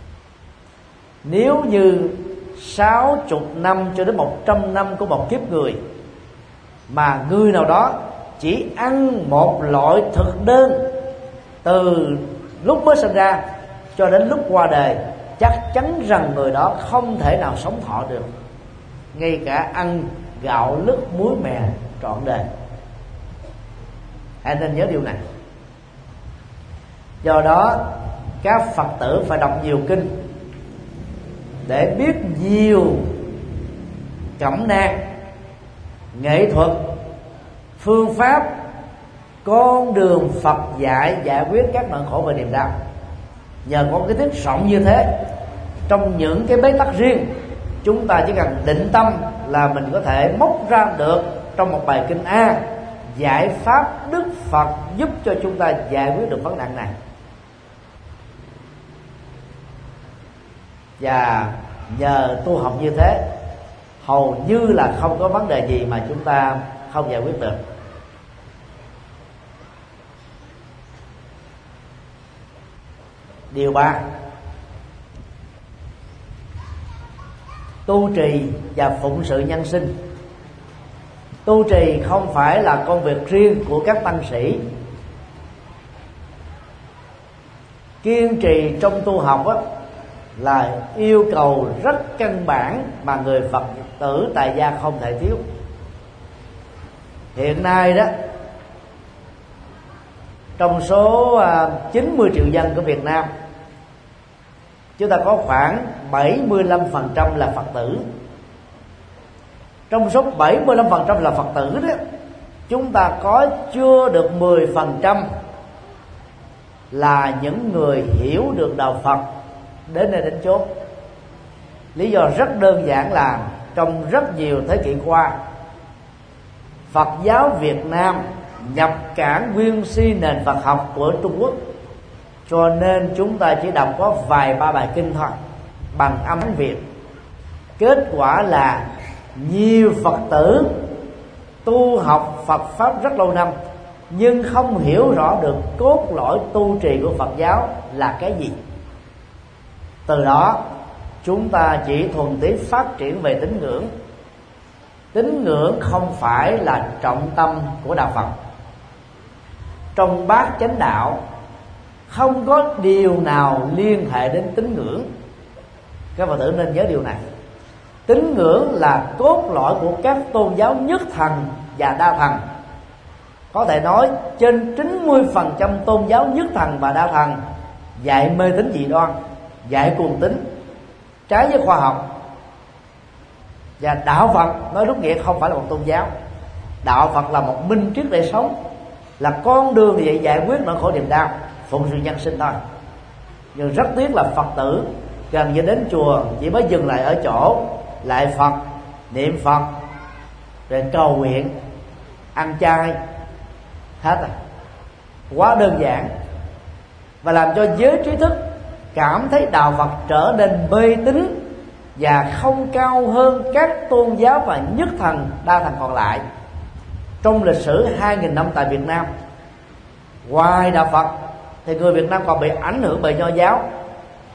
nếu như 60 năm cho đến 100 năm của một kiếp người mà người nào đó chỉ ăn một loại thực đơn từ lúc mới sinh ra cho đến lúc qua đời, chắc chắn rằng người đó không thể nào sống thọ được, ngay cả ăn gạo lứt muối mè trọn đời. Hãy nên nhớ điều này. Do đó các Phật tử phải đọc nhiều kinh để biết nhiều cẩm nang, nghệ thuật, phương pháp, con đường Phật dạy giải quyết các nỗi khổ và niềm đau. Nhờ có cái kiến thức rộng như thế, trong những cái bế tắc riêng, chúng ta chỉ cần định tâm là mình có thể móc ra được trong một bài kinh A giải pháp Đức Phật giúp cho chúng ta giải quyết được vấn nạn này. Và nhờ tu học như thế, hầu như là không có vấn đề gì mà chúng ta không giải quyết được. Điều 3, tu trì và phụng sự nhân sinh. Tu trì không phải là công việc riêng của các tăng sĩ. Kiên trì trong tu học là yêu cầu rất căn bản mà người Phật tử tại gia không thể thiếu. Hiện nay đó, trong số 90 triệu dân của Việt Nam, chúng ta có khoảng 75% là Phật tử. Trong số 75% là Phật tử đó, chúng ta có chưa được 10% là những người hiểu được đạo Phật đến nơi đến chốn. Lý do rất đơn giản là trong rất nhiều thế kỷ qua, Phật giáo Việt Nam nhập cảng nguyên si nền Phật học của Trung Quốc, cho nên chúng ta chỉ đọc có vài ba bài kinh thôi bằng âm Hán Việt. Kết quả là nhiều Phật tử tu học Phật pháp rất lâu năm nhưng không hiểu rõ được cốt lõi tu trì của Phật giáo là cái gì. Từ đó chúng ta chỉ thuần túy phát triển về tín ngưỡng. Tín ngưỡng không phải là trọng tâm của đạo Phật. Trong bát chánh đạo không có điều nào liên hệ đến tín ngưỡng. Các Phật tử nên nhớ điều này. Tín ngưỡng là cốt lõi của các tôn giáo nhất thần và đa thần. Có thể nói trên 90% tôn giáo nhất thần và đa thần dạy mê tín dị đoan, dạy cuồng tín, trái với khoa học. Và đạo Phật nói đúng nghĩa không phải là một tôn giáo. Đạo Phật là một minh triết để sống, là con đường để giải quyết nỗi khổ niềm đau, phụng sự nhân sinh thôi. Nhưng rất tiếc là Phật tử gần như đến chùa chỉ mới dừng lại ở chỗ lại Phật, niệm Phật, rồi cầu nguyện, ăn chay, hết rồi. Quá đơn giản, và làm cho giới trí thức cảm thấy đạo Phật trở nên mê tín và không cao hơn các tôn giáo và nhất thần đa thần còn lại. Trong lịch sử 2.000 năm tại Việt Nam, ngoài đạo Phật thì người Việt Nam còn bị ảnh hưởng bởi Nho giáo,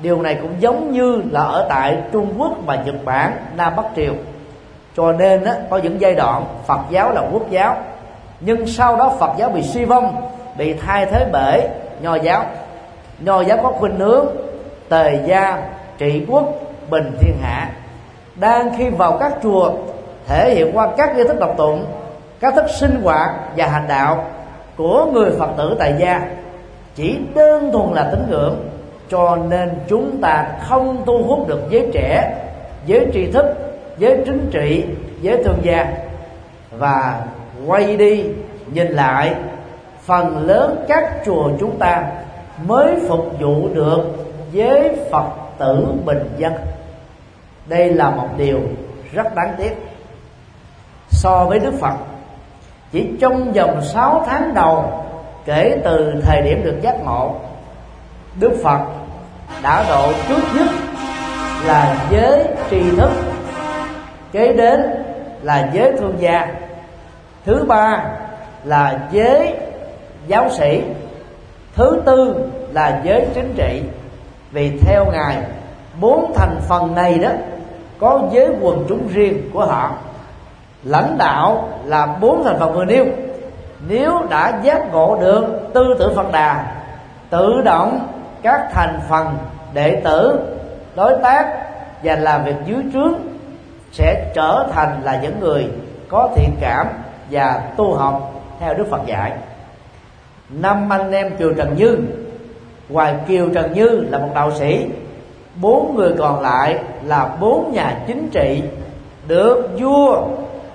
Điều này cũng giống như là ở tại Trung Quốc và Nhật Bản, Nam Bắc Triều. Cho nên có những giai đoạn Phật giáo là quốc giáo, nhưng sau đó Phật giáo bị suy vong, bị thay thế bởi Nho giáo. Nho giáo có khuynh hướng tề gia, trị quốc, bình thiên hạ. Đang khi vào các chùa thể hiện qua các nghi thức đọc tụng, các thức sinh hoạt và hành đạo của người Phật tử tại gia chỉ đơn thuần là tín ngưỡng, cho nên chúng ta không thu hút được giới trẻ, giới tri thức, giới chính trị, giới thương gia. Và quay đi nhìn lại, phần lớn các chùa chúng ta mới phục vụ được giới Phật tử bình dân. Đây là một điều rất đáng tiếc. So với Đức Phật, chỉ trong vòng 6 tháng đầu kể từ thời điểm được giác ngộ, Đức Phật đã độ trước nhất là giới tri thức, kế đến là giới thương gia, thứ ba là giới giáo sĩ, thứ tư là giới chính trị. Vì theo Ngài, 4 thành phần này đó có giới quần chúng riêng của họ. Lãnh đạo là 4 thành phần vừa nêu, nếu đã giác ngộ được tư tưởng Phật Đà, tự động các thành phần đệ tử, đối tác và làm việc dưới trướng sẽ trở thành là những người có thiện cảm và tu học theo Đức Phật dạy. 5 anh em Kiều Trần Như, ngoài Kiều Trần Như là một đạo sĩ, 4 người còn lại là 4 nhà chính trị được vua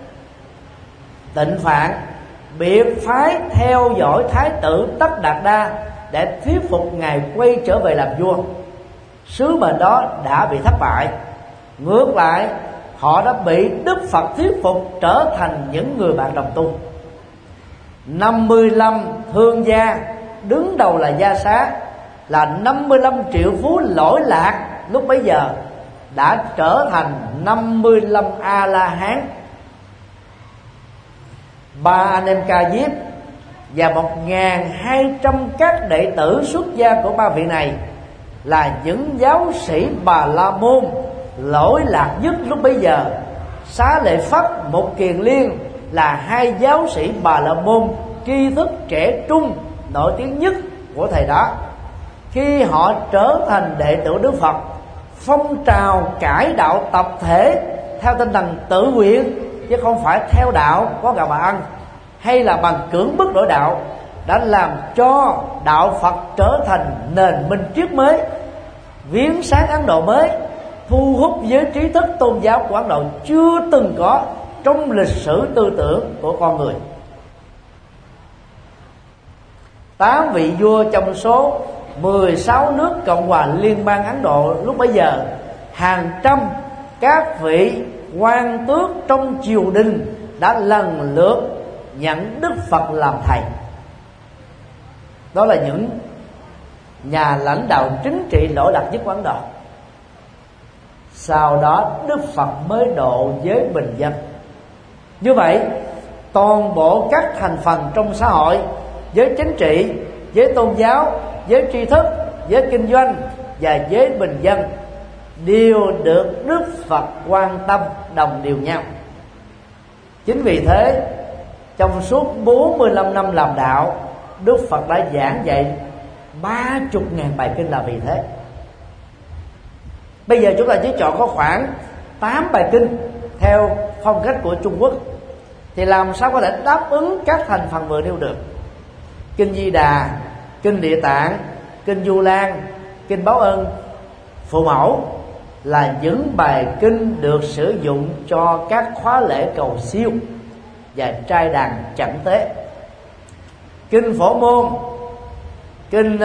Tịnh Phạn biệt phái theo dõi Thái tử Tất Đạt Đa để thuyết phục Ngài quay trở về làm vua. Sứ mệnh đó đã bị thất bại. Ngược lại, họ đã bị Đức Phật thuyết phục trở thành những người bạn đồng tu. 55 thương gia, đứng đầu là Gia Xá, là 55 triệu phú lỗi lạc lúc bấy giờ, đã trở thành 55 A-la-hán. 3 anh em Ca Diếp và 1.200 các đệ tử xuất gia của 3 vị này là những giáo sĩ Bà La Môn lỗi lạc nhất lúc bấy giờ. Xá Lợi Phất, Một Kiền Liên là 2 giáo sĩ Bà La Môn tri thức trẻ trung nổi tiếng nhất của thời đó. Khi họ trở thành đệ tử Đức Phật, phong trào cải đạo tập thể theo tinh thần tự nguyện chứ không phải theo đạo có gạo mà ăn hay là bằng cưỡng bức đổi đạo, đã làm cho đạo Phật trở thành nền minh triết mới, viếng sáng Ấn Độ mới, thu hút giới trí thức tôn giáo của Ấn Độ chưa từng có trong lịch sử tư tưởng của con người. 8 vị vua trong số 16 nước Cộng hòa Liên bang Ấn Độ lúc bấy giờ, hàng trăm các vị quan tước trong triều đình đã lần lượt nhận Đức Phật làm thầy. Đó là những nhà lãnh đạo chính trị lỗi lạc nhất của Ấn Độ. Sau đó Đức Phật mới độ giới bình dân. Như vậy, toàn bộ các thành phần trong xã hội, giới chính trị, giới tôn giáo, giới tri thức, giới kinh doanh và giới bình dân đều được Đức Phật quan tâm đồng điều nhau. Chính vì thế, trong suốt 45 năm làm đạo, Đức Phật đã giảng dạy 30.000 bài kinh là vì thế. Bây giờ chúng ta chỉ chọn có khoảng 8 bài kinh theo phong cách của Trung Quốc, thì làm sao có thể đáp ứng các thành phần vừa nêu được? Kinh Di Đà, kinh Địa Tạng, kinh Du Lan, kinh Báo Ân, Phụ Mẫu là những bài kinh được sử dụng cho các khóa lễ cầu siêu và trai đàn chẳng tế. Kinh Phổ Môn, kinh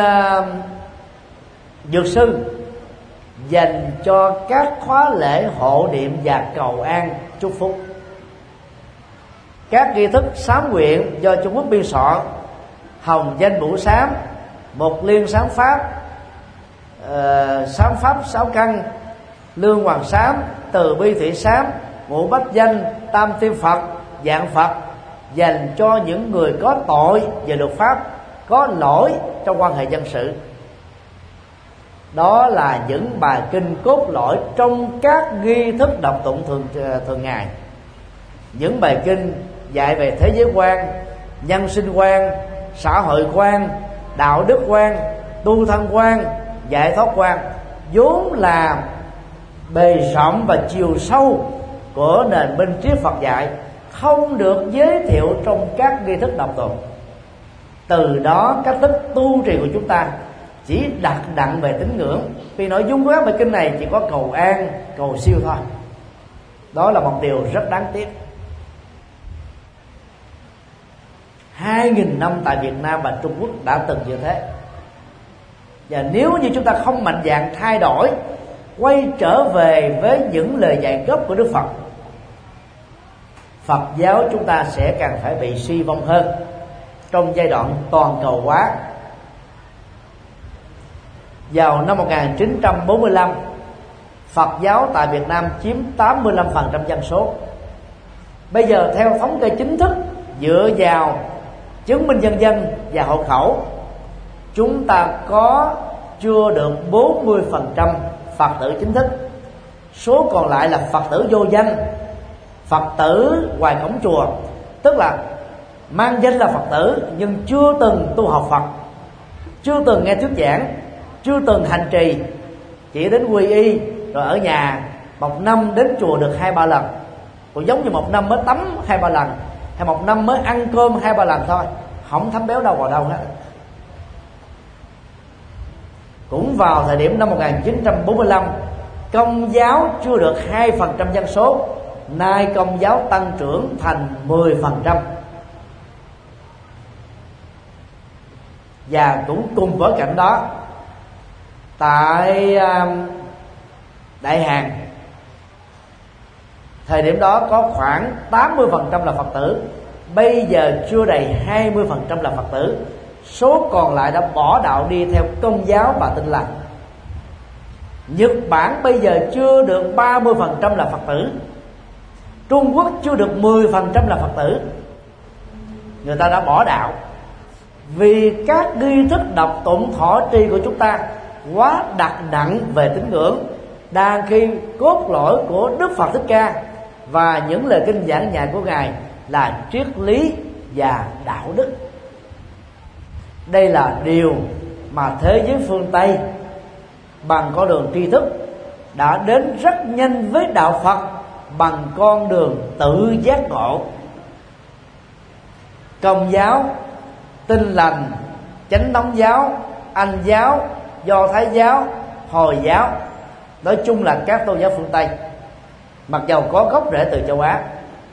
Dược Sư dành cho các khóa lễ hộ niệm và cầu an chúc phúc. Các nghi thức sám nguyện do Trung Quốc biên soạn: Hồng Danh Bửu Sám, Một Liên Sám Pháp, Sám Pháp 6 căn, Lương Hoàng Sám, Từ Bi Thủy Sám, Ngũ Bách Danh, Tam Tiên Phật, Dạng Phật, dành cho những người có tội về luật pháp, có lỗi trong quan hệ dân sự. Đó là những bài kinh cốt lõi trong các nghi thức đọc tụng thường ngày. Những bài kinh dạy về thế giới quan, nhân sinh quan, xã hội quan, đạo đức quan, tu thân quan, giải thoát quan, vốn là bề rộng và chiều sâu của nền minh triết Phật dạy, không được giới thiệu trong các nghi thức đọc tụng. Từ đó cách thức tu trì của chúng ta chỉ đặt nặng về tín ngưỡng, vì nội dung của các bài kinh này chỉ có cầu an, cầu siêu thôi. Đó là một điều rất đáng tiếc. 2.000 năm tại Việt Nam và Trung Quốc đã từng như thế. Và nếu như chúng ta không mạnh dạn thay đổi, quay trở về với những lời dạy gốc của Đức Phật, Phật giáo chúng ta sẽ càng phải bị suy vong hơn trong giai đoạn toàn cầu hóa. Vào năm 1945, Phật giáo tại Việt Nam chiếm 85% dân số. Bây giờ theo thống kê chính thức dựa vào chứng minh nhân dân và hộ khẩu, chúng ta có chưa được 40% Phật tử chính thức. Số còn lại là Phật tử vô danh, Phật tử ngoài cổng chùa, tức là mang danh là Phật tử nhưng chưa từng tu học Phật, chưa từng nghe thuyết giảng, chưa từng hành trì, chỉ đến quy y rồi ở nhà. Một năm đến chùa được 2-3 lần, cũng giống như một năm mới tắm 2-3 lần, hay một năm mới ăn cơm 2-3 lần thôi, không thấm béo đâu vào đâu hết. Cũng vào thời điểm năm 1945, Công giáo chưa được 2% dân số, nay Công giáo tăng trưởng thành 10%. Và cũng cùng với cảnh đó, tại Đại Hàn, thời điểm đó có khoảng 80% là Phật tử, bây giờ chưa đầy 20% là Phật tử. Số còn lại đã bỏ đạo đi theo Công giáo và Tin Lành. Nhật Bản bây giờ chưa được 30% là Phật tử, Trung Quốc chưa được 10% là Phật tử. Người ta đã bỏ đạo vì các nghi thức đọc tụng thọ trì của chúng ta quá đặt nặng về tín ngưỡng, đang khi cốt lõi của Đức Phật Thích Ca và những lời kinh giảng dạy của Ngài là triết lý và đạo đức. Đây là điều mà thế giới phương Tây bằng con đường tri thức đã đến rất nhanh với đạo Phật bằng con đường tự giác ngộ. Công giáo, Tin Lành, Chánh Thống giáo, Anh giáo, Do Thái giáo, Hồi giáo, nói chung là các tôn giáo phương Tây, mặc dầu có gốc rễ từ châu Á,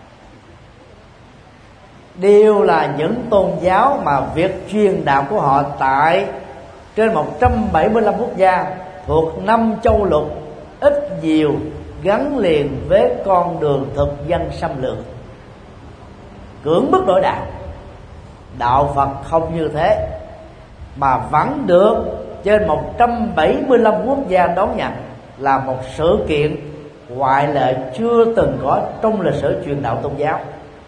đều là những tôn giáo mà việc truyền đạo của họ tại trên 175 quốc gia thuộc 5 châu lục ít nhiều gắn liền với con đường thực dân xâm lược, cưỡng bức đổi đạo. Đạo Phật không như thế, mà vẫn được trên 175 quốc gia đón nhận, là một sự kiện ngoại lệ chưa từng có trong lịch sử truyền đạo tôn giáo.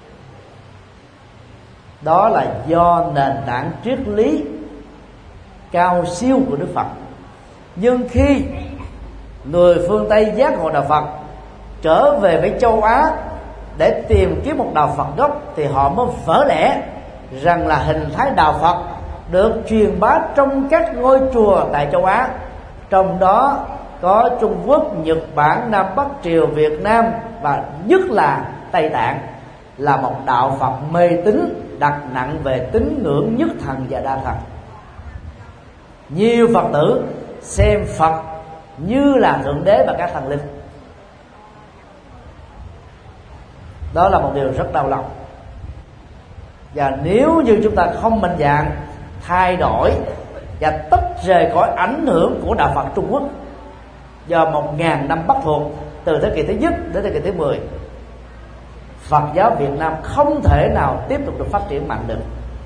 Đó là do nền tảng triết lý cao siêu của Đức Phật. Nhưng khi người phương Tây giác ngộ đạo Phật trở về với châu Á để tìm kiếm một đạo Phật gốc, thì họ mới vỡ lẽ rằng là hình thái đạo Phật được truyền bá trong các ngôi chùa tại châu Á, trong đó có Trung Quốc, Nhật Bản, Nam Bắc Triều, Việt Nam và nhất là Tây Tạng, là một đạo Phật mê tín đặt nặng về tín ngưỡng nhất thần và đa thần. Nhiều Phật tử xem Phật như là thượng đế và các thần linh. Đó là một điều rất đau lòng. Và nếu như chúng ta không mạnh dạn thay đổi và tách rời khỏi ảnh hưởng của đạo Phật Trung Quốc do 1000 năm bắc thuộc, từ thế kỷ thứ nhất đến thế kỷ thứ 10, Phật giáo Việt Nam không thể nào tiếp tục được phát triển mạnh được.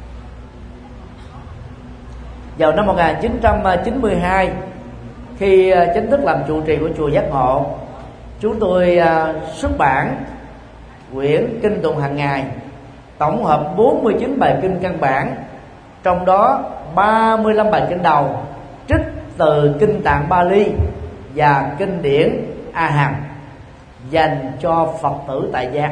Vào năm 1992, khi chính thức làm trụ trì của chùa Giác Ngộ, chúng tôi xuất bản quyển kinh tụng hàng ngày, tổng hợp 49 bài kinh căn bản, trong đó 35 bài kinh đầu trích từ kinh Tạng Bali và kinh điển A Hàm dành cho Phật tử tại gia.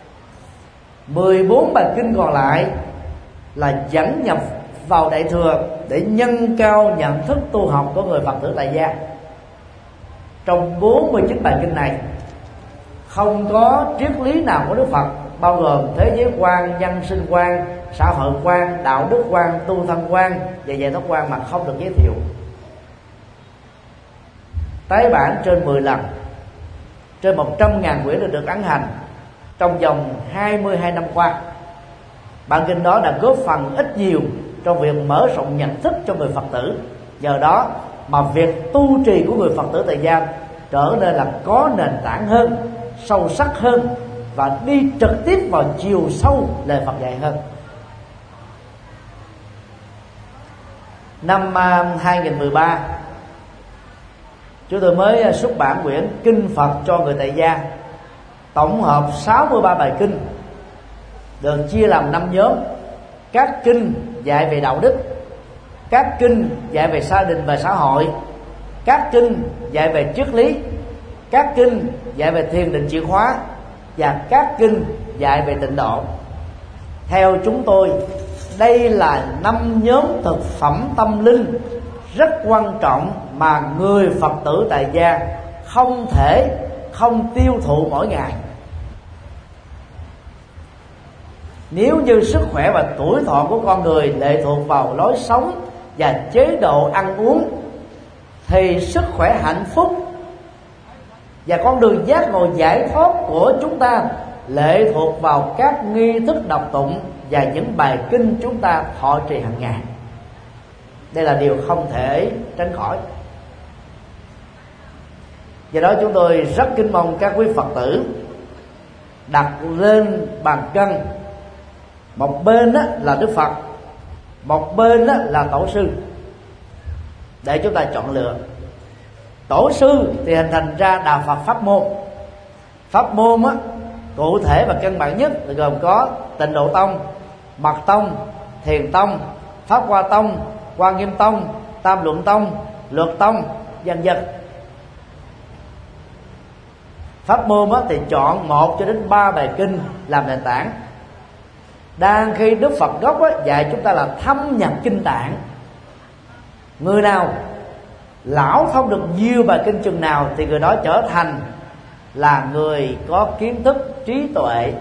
14 bài kinh còn lại là dẫn nhập vào Đại Thừa để nâng cao nhận thức tu học của người Phật tử tại gia. Trong 49 bài kinh này không có triết lý nào của Đức Phật, bao gồm thế giới quan, nhân sinh quan, xã hội quan, đạo đức quan, tu thân quan và giải thoát quan mà không được giới thiệu. Tái bản trên 10 lần, trên 100.000 quyển được ấn hành trong vòng 22 năm qua. Bản kinh đó đã góp phần ít nhiều trong việc mở rộng nhận thức cho người Phật tử. Nhờ đó mà việc tu trì của người Phật tử tại gia trở nên là có nền tảng hơn, sâu sắc hơn và đi trực tiếp vào chiều sâu lời Phật dạy hơn. Năm 2013, chúng tôi mới xuất bản quyển Kinh Phật cho người tại gia, tổng hợp 63 bài kinh, được chia làm 5 nhóm. Các kinh dạy về đạo đức, các kinh dạy về gia đình và xã hội, các kinh dạy về triết lý, các kinh dạy về thiền định chuyển hóa và các kinh dạy về tịnh độ. Theo chúng tôi, đây là 5 nhóm thực phẩm tâm linh rất quan trọng mà người Phật tử tại gia không thể không tiêu thụ mỗi ngày. Nếu như sức khỏe và tuổi thọ của con người lệ thuộc vào lối sống và chế độ ăn uống, thì sức khỏe, hạnh phúc và con đường giác ngộ giải thoát của chúng ta lệ thuộc vào các nghi thức đọc tụng và những bài kinh chúng ta thọ trì hàng ngày. Đây là điều không thể tránh khỏi. Do đó chúng tôi rất kính mong các quý Phật tử đặt lên bàn cân, một bên là Đức Phật, một bên là Tổ sư, để chúng ta chọn lựa. Tổ sư thì hình thành ra đạo Phật pháp môn. Pháp môn cụ thể và căn bản nhất là gồm có Tịnh Độ Tông, Mật Tông, Thiền Tông, Pháp Hoa Tông, Quan Nghiêm Tông, Tam Luận Tông, Luật Tông, vân vân. Pháp môn thì chọn 1 cho đến 3 bài kinh làm nền tảng. Đang khi Đức Phật gốc dạy chúng ta là thâm nhập kinh tạng. Người nào lão thông được nhiều bài kinh chừng nào thì người đó trở thành là người có kiến thức, trí tuệ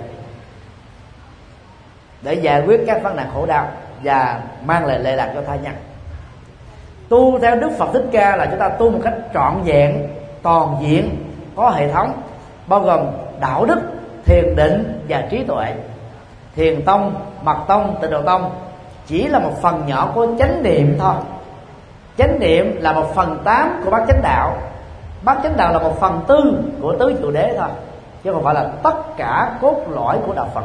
để giải quyết các vấn nạn khổ đau và mang lại lệ lạc cho tha nhân. Tu theo Đức Phật Thích Ca là chúng ta tu một cách trọn vẹn, toàn diện, có hệ thống, bao gồm đạo đức, thiền định và trí tuệ. Thiền Tông, Mật Tông, Tịnh Độ Tông chỉ là một phần nhỏ của chánh niệm thôi. Chánh niệm là 1/8 của bát chánh đạo. Bát chánh đạo là 1/4 của tứ trụ đế thôi, chứ không phải là tất cả cốt lõi của đạo Phật.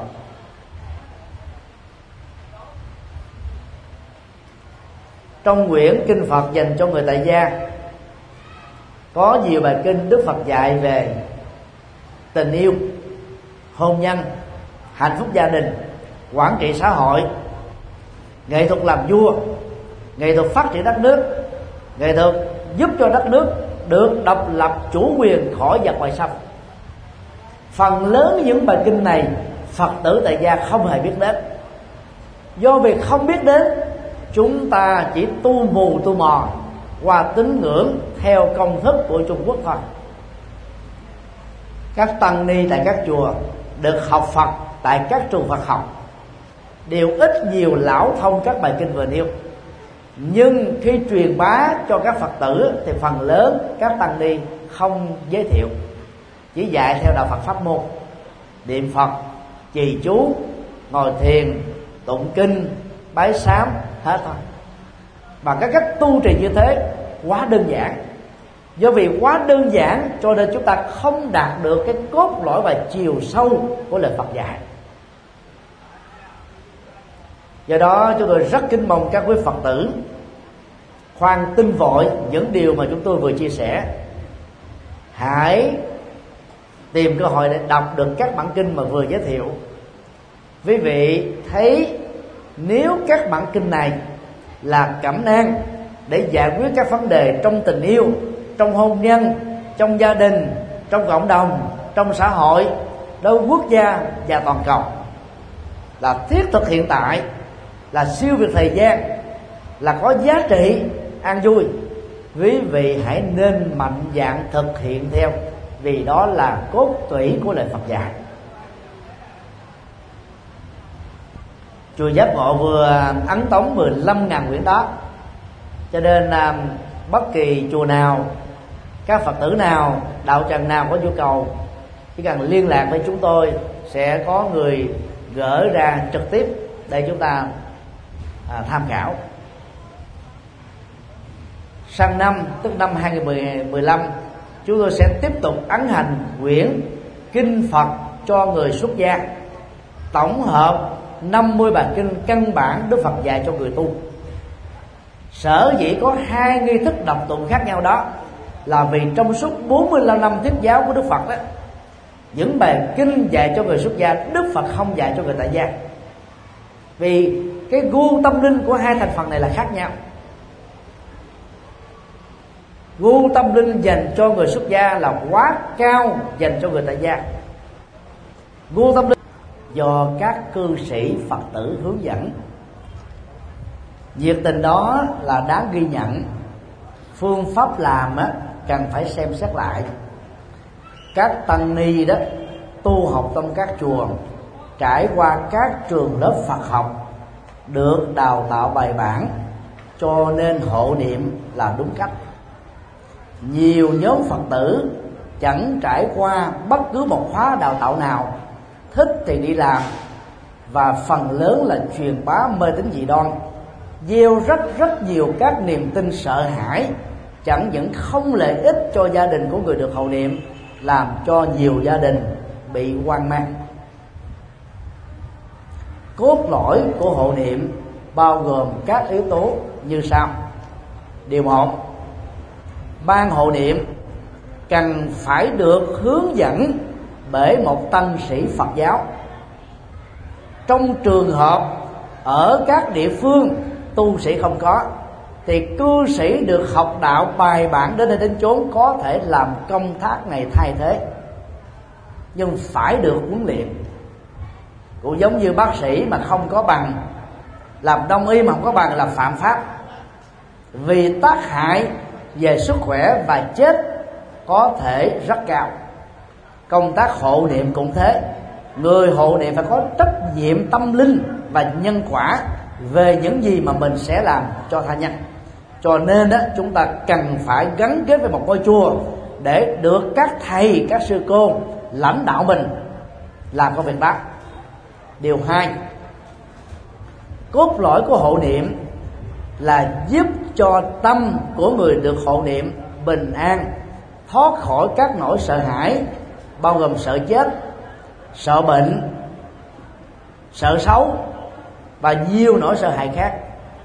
Trong quyển Kinh Phật dành cho người tại gia có nhiều bài kinh Đức Phật dạy về tình yêu, hôn nhân, hạnh phúc gia đình, quản trị xã hội, nghệ thuật làm vua, nghệ thuật phát triển đất nước, nghệ thuật giúp cho đất nước được độc lập chủ quyền khỏi giặc ngoại xâm. Phần lớn những bài kinh này Phật tử tại gia không hề biết đến. Do việc không biết đến, chúng ta chỉ tu mù tu mò qua tín ngưỡng theo công thức của Trung Quốc thôi. Các tăng ni tại các chùa được học Phật tại các trường Phật học đều ít nhiều lão thông các bài kinh vừa nêu, nhưng khi truyền bá cho các Phật tử thì phần lớn các tăng ni không giới thiệu, chỉ dạy theo đạo Phật pháp môn, niệm Phật, trì chú, ngồi thiền, tụng kinh, bái sám hết thôi. Bằng cái cách tu trì như thế quá đơn giản. Do vì quá đơn giản cho nên chúng ta không đạt được cái cốt lõi và chiều sâu của lời Phật dạy. Do đó chúng tôi rất kính mong các quý Phật tử khoan tin vội những điều mà chúng tôi vừa chia sẻ. Hãy tìm cơ hội để đọc được các bản kinh mà vừa giới thiệu. Quý vị thấy nếu các bản kinh này là cẩm nang để giải quyết các vấn đề trong tình yêu, trong hôn nhân, trong gia đình, trong cộng đồng, trong xã hội, đối với quốc gia và toàn cầu. Là thiết thực hiện tại, là siêu việt thời gian, là có giá trị an vui. Quý vị hãy nên mạnh dạn thực hiện theo, vì đó là cốt tủy của lời Phật dạy. Chùa Giác Ngộ vừa ấn tống 15.000 quyển đó, cho nên bất kỳ chùa nào, các Phật tử nào, đạo tràng nào có nhu cầu chỉ cần liên lạc với chúng tôi, sẽ có người gửi ra trực tiếp để chúng ta tham khảo. Sang năm, tức năm 2015, chúng tôi sẽ tiếp tục ấn hành quyển Kinh Phật cho người xuất gia, tổng hợp 50 bài kinh căn bản Đức Phật dạy cho người tu. Sở dĩ có 2 nghi thức đọc tụng khác nhau đó là vì trong suốt 45 năm thuyết giáo của Đức Phật đó, những bài kinh dạy cho người xuất gia, Đức Phật không dạy cho người tại gia. Vì cái gu tâm linh của hai thành phần này là khác nhau. Gu tâm linh dành cho người xuất gia là quá cao dành cho người tại gia. Gu tâm linh do các cư sĩ Phật tử hướng dẫn. Nhiệt tình đó là đáng ghi nhận. Phương pháp làm cần phải xem xét lại. Các tăng ni đó tu học trong các chùa, trải qua các trường lớp Phật học, được đào tạo bài bản, cho nên hộ niệm là đúng cách. Nhiều nhóm Phật tử chẳng trải qua bất cứ một khóa đào tạo nào, thích thì đi làm, và phần lớn là truyền bá mê tín dị đoan, gieo rất nhiều các niềm tin sợ hãi, chẳng những không lợi ích cho gia đình của người được hộ niệm, làm cho nhiều gia đình bị hoang mang. Cốt lõi của hộ niệm bao gồm các yếu tố như sau. Điều 1, ban hộ niệm cần phải được hướng dẫn bởi một tăng sĩ Phật giáo. Trong trường hợp ở các địa phương tu sĩ không có, thì cư sĩ được học đạo bài bản đến đây đến chốn có thể làm công tác này thay thế, nhưng phải được huấn luyện. Cũng giống như bác sĩ mà không có bằng, làm đông y mà không có bằng là phạm pháp, vì tác hại về sức khỏe và chết có thể rất cao. Công tác hộ niệm cũng thế. Người hộ niệm phải có trách nhiệm tâm linh và nhân quả về những gì mà mình sẽ làm cho tha nhân. Cho nên đó, chúng ta cần phải gắn kết với một ngôi chùa để được các thầy, các sư cô lãnh đạo mình làm công việc đó. Điều 2, cốt lõi của hộ niệm là giúp cho tâm của người được hộ niệm bình an, thoát khỏi các nỗi sợ hãi, bao gồm sợ chết, sợ bệnh, sợ xấu và nhiều nỗi sợ hãi khác.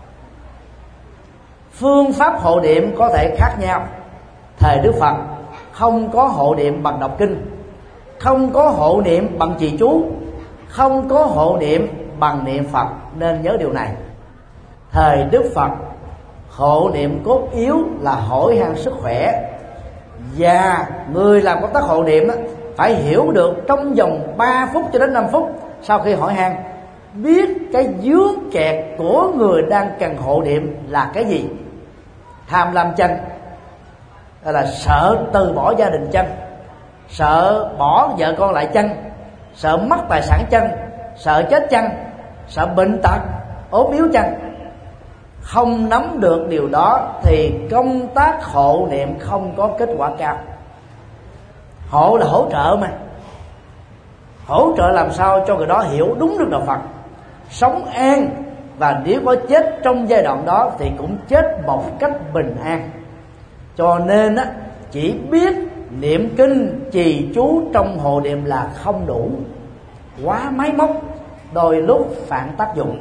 Phương pháp hộ niệm có thể khác nhau. Thời Đức Phật không có hộ niệm bằng đọc kinh, không có hộ niệm bằng trì chú, không có hộ niệm bằng niệm Phật, nên nhớ điều này. Thời Đức Phật, hộ niệm cốt yếu là hỏi han sức khỏe, và người làm công tác hộ niệm phải hiểu được trong vòng 3 phút cho đến 5 phút sau khi hỏi han, biết cái vướng kẹt của người đang cần hộ niệm là cái gì. Tham lam chăng, là sợ từ bỏ gia đình chăng, sợ bỏ vợ con lại chăng, sợ mất tài sản chăng, sợ chết chăng, sợ bệnh tật ốm yếu chăng. Không nắm được điều đó thì công tác hộ niệm không có kết quả cao. Hộ là hỗ trợ mà, hỗ trợ làm sao cho người đó hiểu đúng được đạo Phật, sống an, và nếu có chết trong giai đoạn đó thì cũng chết một cách bình an. Cho nên á, chỉ biết niệm kinh trì chú trong hộ niệm là không đủ, quá máy móc, đôi lúc phản tác dụng.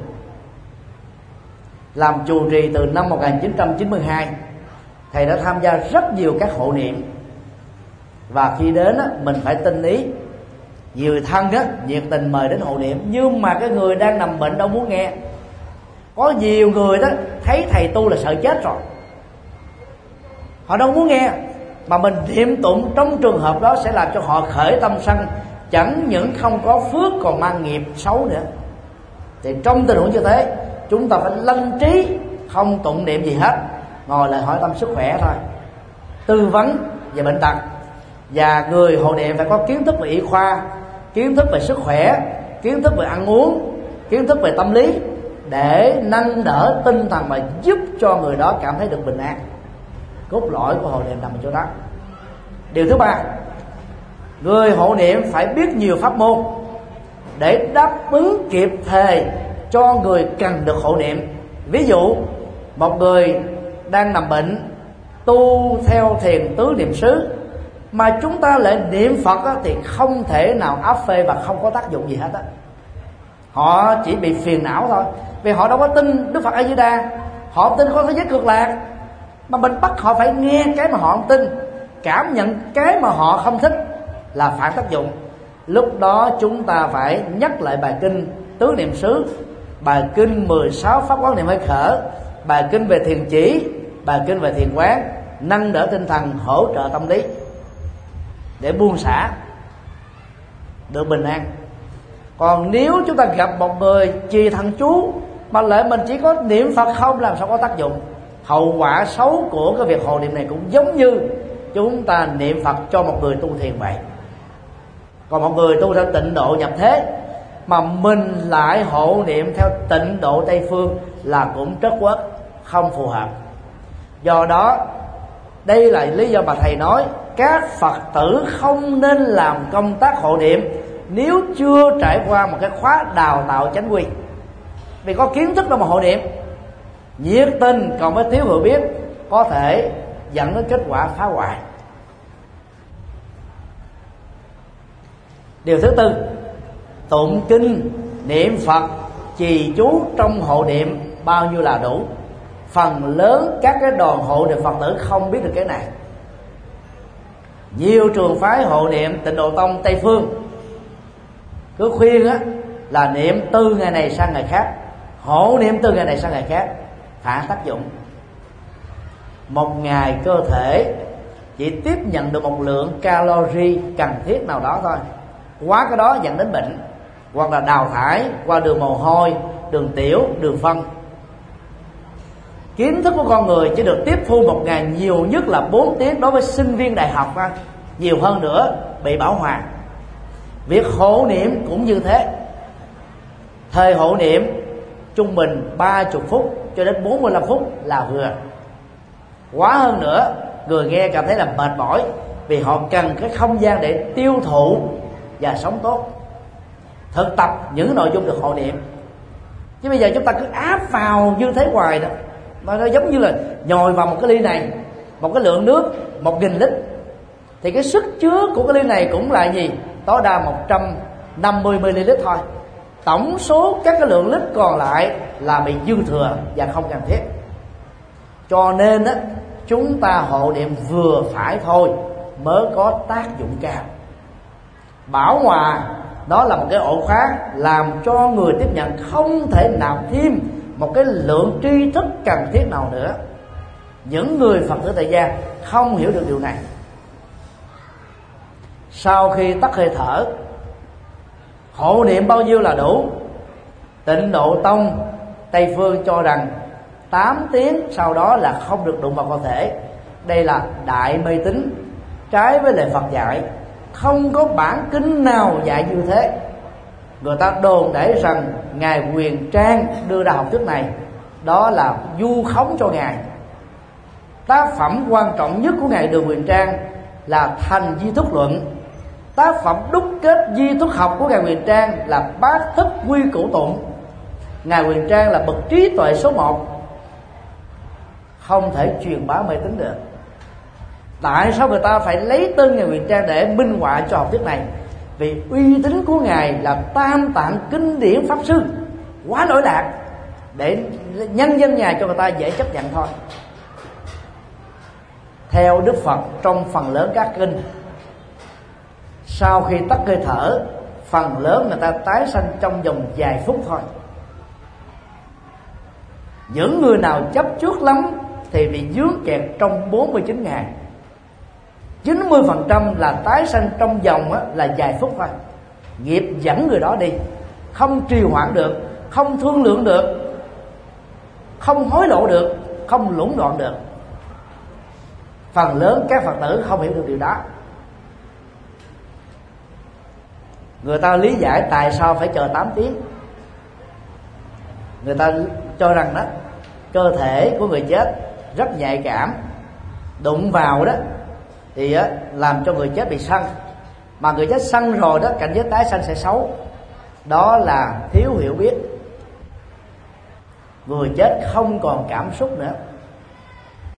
Làm trụ trì từ năm 1992, thầy đã tham gia rất nhiều các hộ niệm, và khi đến á, mình phải tinh ý. Nhiều người thân á, nhiệt tình mời đến hộ niệm, nhưng mà cái người đang nằm bệnh đâu muốn nghe. Có nhiều người đó thấy thầy tu là sợ chết rồi, họ đâu muốn nghe, mà mình niệm tụng trong trường hợp đó sẽ làm cho họ khởi tâm sân, chẳng những không có phước còn mang nghiệp xấu nữa. Thì trong tình huống như thế, chúng ta phải lân trí, không tụng niệm gì hết, ngồi lại hỏi thăm sức khỏe thôi, tư vấn về bệnh tật. Và người hộ niệm phải có kiến thức về y khoa, kiến thức về sức khỏe, kiến thức về ăn uống, kiến thức về tâm lý, để nâng đỡ tinh thần và giúp cho người đó cảm thấy được bình an. Cốt lõi của hộ niệm nằm ở chỗ đó. Điều thứ ba, người hộ niệm phải biết nhiều pháp môn để đáp ứng kịp thời cho người cần được hộ niệm. Ví dụ, một người đang nằm bệnh, tu theo thiền tứ niệm xứ, mà chúng ta lại niệm Phật á, thì không thể nào áp phê và không có tác dụng gì hết á. Họ chỉ bị phiền não thôi, vì họ đâu có tin Đức Phật A Di Đà, họ tin có thế giới cực lạc, mà mình bắt họ phải nghe cái mà họ không tin, cảm nhận cái mà họ không thích là phản tác dụng. Lúc đó chúng ta phải nhắc lại bài kinh tứ niệm xứ, bài kinh 16 pháp quán niệm hơi khở, bài kinh về thiền chỉ, bài kinh về thiền quán, nâng đỡ tinh thần, hỗ trợ tâm lý để buông xả được bình an. Còn nếu chúng ta gặp một người trì thần chú mà lại mình chỉ có niệm Phật không, làm sao có tác dụng. Hậu quả xấu của cái việc hộ niệm này cũng giống như chúng ta niệm Phật cho một người tu thiền vậy. Còn một người tu theo tịnh độ nhập thế mà mình lại hộ niệm theo tịnh độ Tây phương là cũng trất quất, không phù hợp. Do đó đây là lý do mà thầy nói các Phật tử không nên làm công tác hộ niệm nếu chưa trải qua một cái khóa đào tạo chánh quy. Vì có kiến thức đâu mà hộ niệm, nhiệt tình còn với thiếu hiểu biết có thể dẫn đến kết quả phá hoại. Điều thứ tư, tụng kinh, niệm Phật, trì chú trong hộ niệm bao nhiêu là đủ. Phần lớn các cái đoàn hộ niệm Phật tử không biết được cái này. Nhiều trường phái hộ niệm Tịnh Độ Tông Tây phương cứ khuyên á là niệm từ ngày này sang ngày khác, hộ niệm từ ngày này sang ngày khác, phản tác dụng. Một ngày cơ thể chỉ tiếp nhận được một lượng calorie cần thiết nào đó thôi, quá cái đó dẫn đến bệnh, hoặc là đào thải qua đường mồ hôi, đường tiểu, đường phân. Kiến thức của con người chỉ được tiếp thu một ngày nhiều nhất là 4 tiếng đối với sinh viên đại học thôi, nhiều hơn nữa bị bảo hòa. Việc hộ niệm cũng như thế. Thời hộ niệm trung bình 30 phút cho đến 45 phút là vừa. Quá hơn nữa người nghe cảm thấy là mệt mỏi, vì họ cần cái không gian để tiêu thụ và sống tốt, thực tập những nội dung được hộ niệm. Chứ bây giờ chúng ta cứ áp vào như thế hoài đó, mà nó giống như là nhồi vào một cái ly này, một cái lượng nước 1.000 lít, thì cái sức chứa của cái ly này cũng là gì? Tối đa 150 ml thôi. Tổng số các cái lượng lít còn lại là bị dư thừa và không cần thiết. Cho nên á, chúng ta hộ niệm vừa phải thôi mới có tác dụng cao. Bảo hòa đó là một cái ổ khóa làm cho người tiếp nhận không thể nạp thêm một cái lượng tri thức cần thiết nào nữa. Những người Phật tử tại gia không hiểu được điều này. Sau khi tắt hơi thở, hộ niệm bao nhiêu là đủ? Tịnh Độ Tông Tây phương cho rằng 8 tiếng sau đó là không được đụng vào cơ thể. Đây là đại mê tín, trái với lời Phật dạy. Không có bản kinh nào dạy như thế. Người ta đồn để rằng Ngài Huyền Trang đưa ra học thuyết này, đó là vu khống cho Ngài. Tác phẩm quan trọng nhất của Ngài Đường Huyền Trang là Thành Di Thúc Luận. Tác phẩm đúc kết di thuyết học của Ngài Huyền Trang là Bát Thức Quy Củ Tụng. Ngài Huyền Trang là bậc trí tuệ số 1, không thể truyền bá mê tín được. Tại sao người ta phải lấy tên Ngài Huyền Trang để minh họa cho học thuyết này? Vì uy tín của Ngài là tam tạng kinh điển pháp sư, quá lỗi lạc, để nhân dân nhà cho người ta dễ chấp nhận thôi. Theo Đức Phật, trong phần lớn các kinh, sau khi tắt hơi thở, phần lớn người ta tái sanh trong vòng vài phút thôi. Những người nào chấp trước lắm thì bị dướng kẹt trong 49 ngày. 90% là tái sanh trong vòng là vài phút thôi. Nghiệp dẫn người đó đi, không trì hoãn được, không thương lượng được, không hối lộ được, không lũng đoạn được. Phần lớn các Phật tử không hiểu được điều đó. Người ta lý giải tại sao phải chờ 8 tiếng. Người ta cho rằng đó, cơ thể của người chết rất nhạy cảm, đụng vào đó thì làm cho người chết bị sân. Mà người chết sân rồi đó, cảnh giới tái sanh sẽ xấu. Đó là thiếu hiểu biết. Người chết không còn cảm xúc nữa,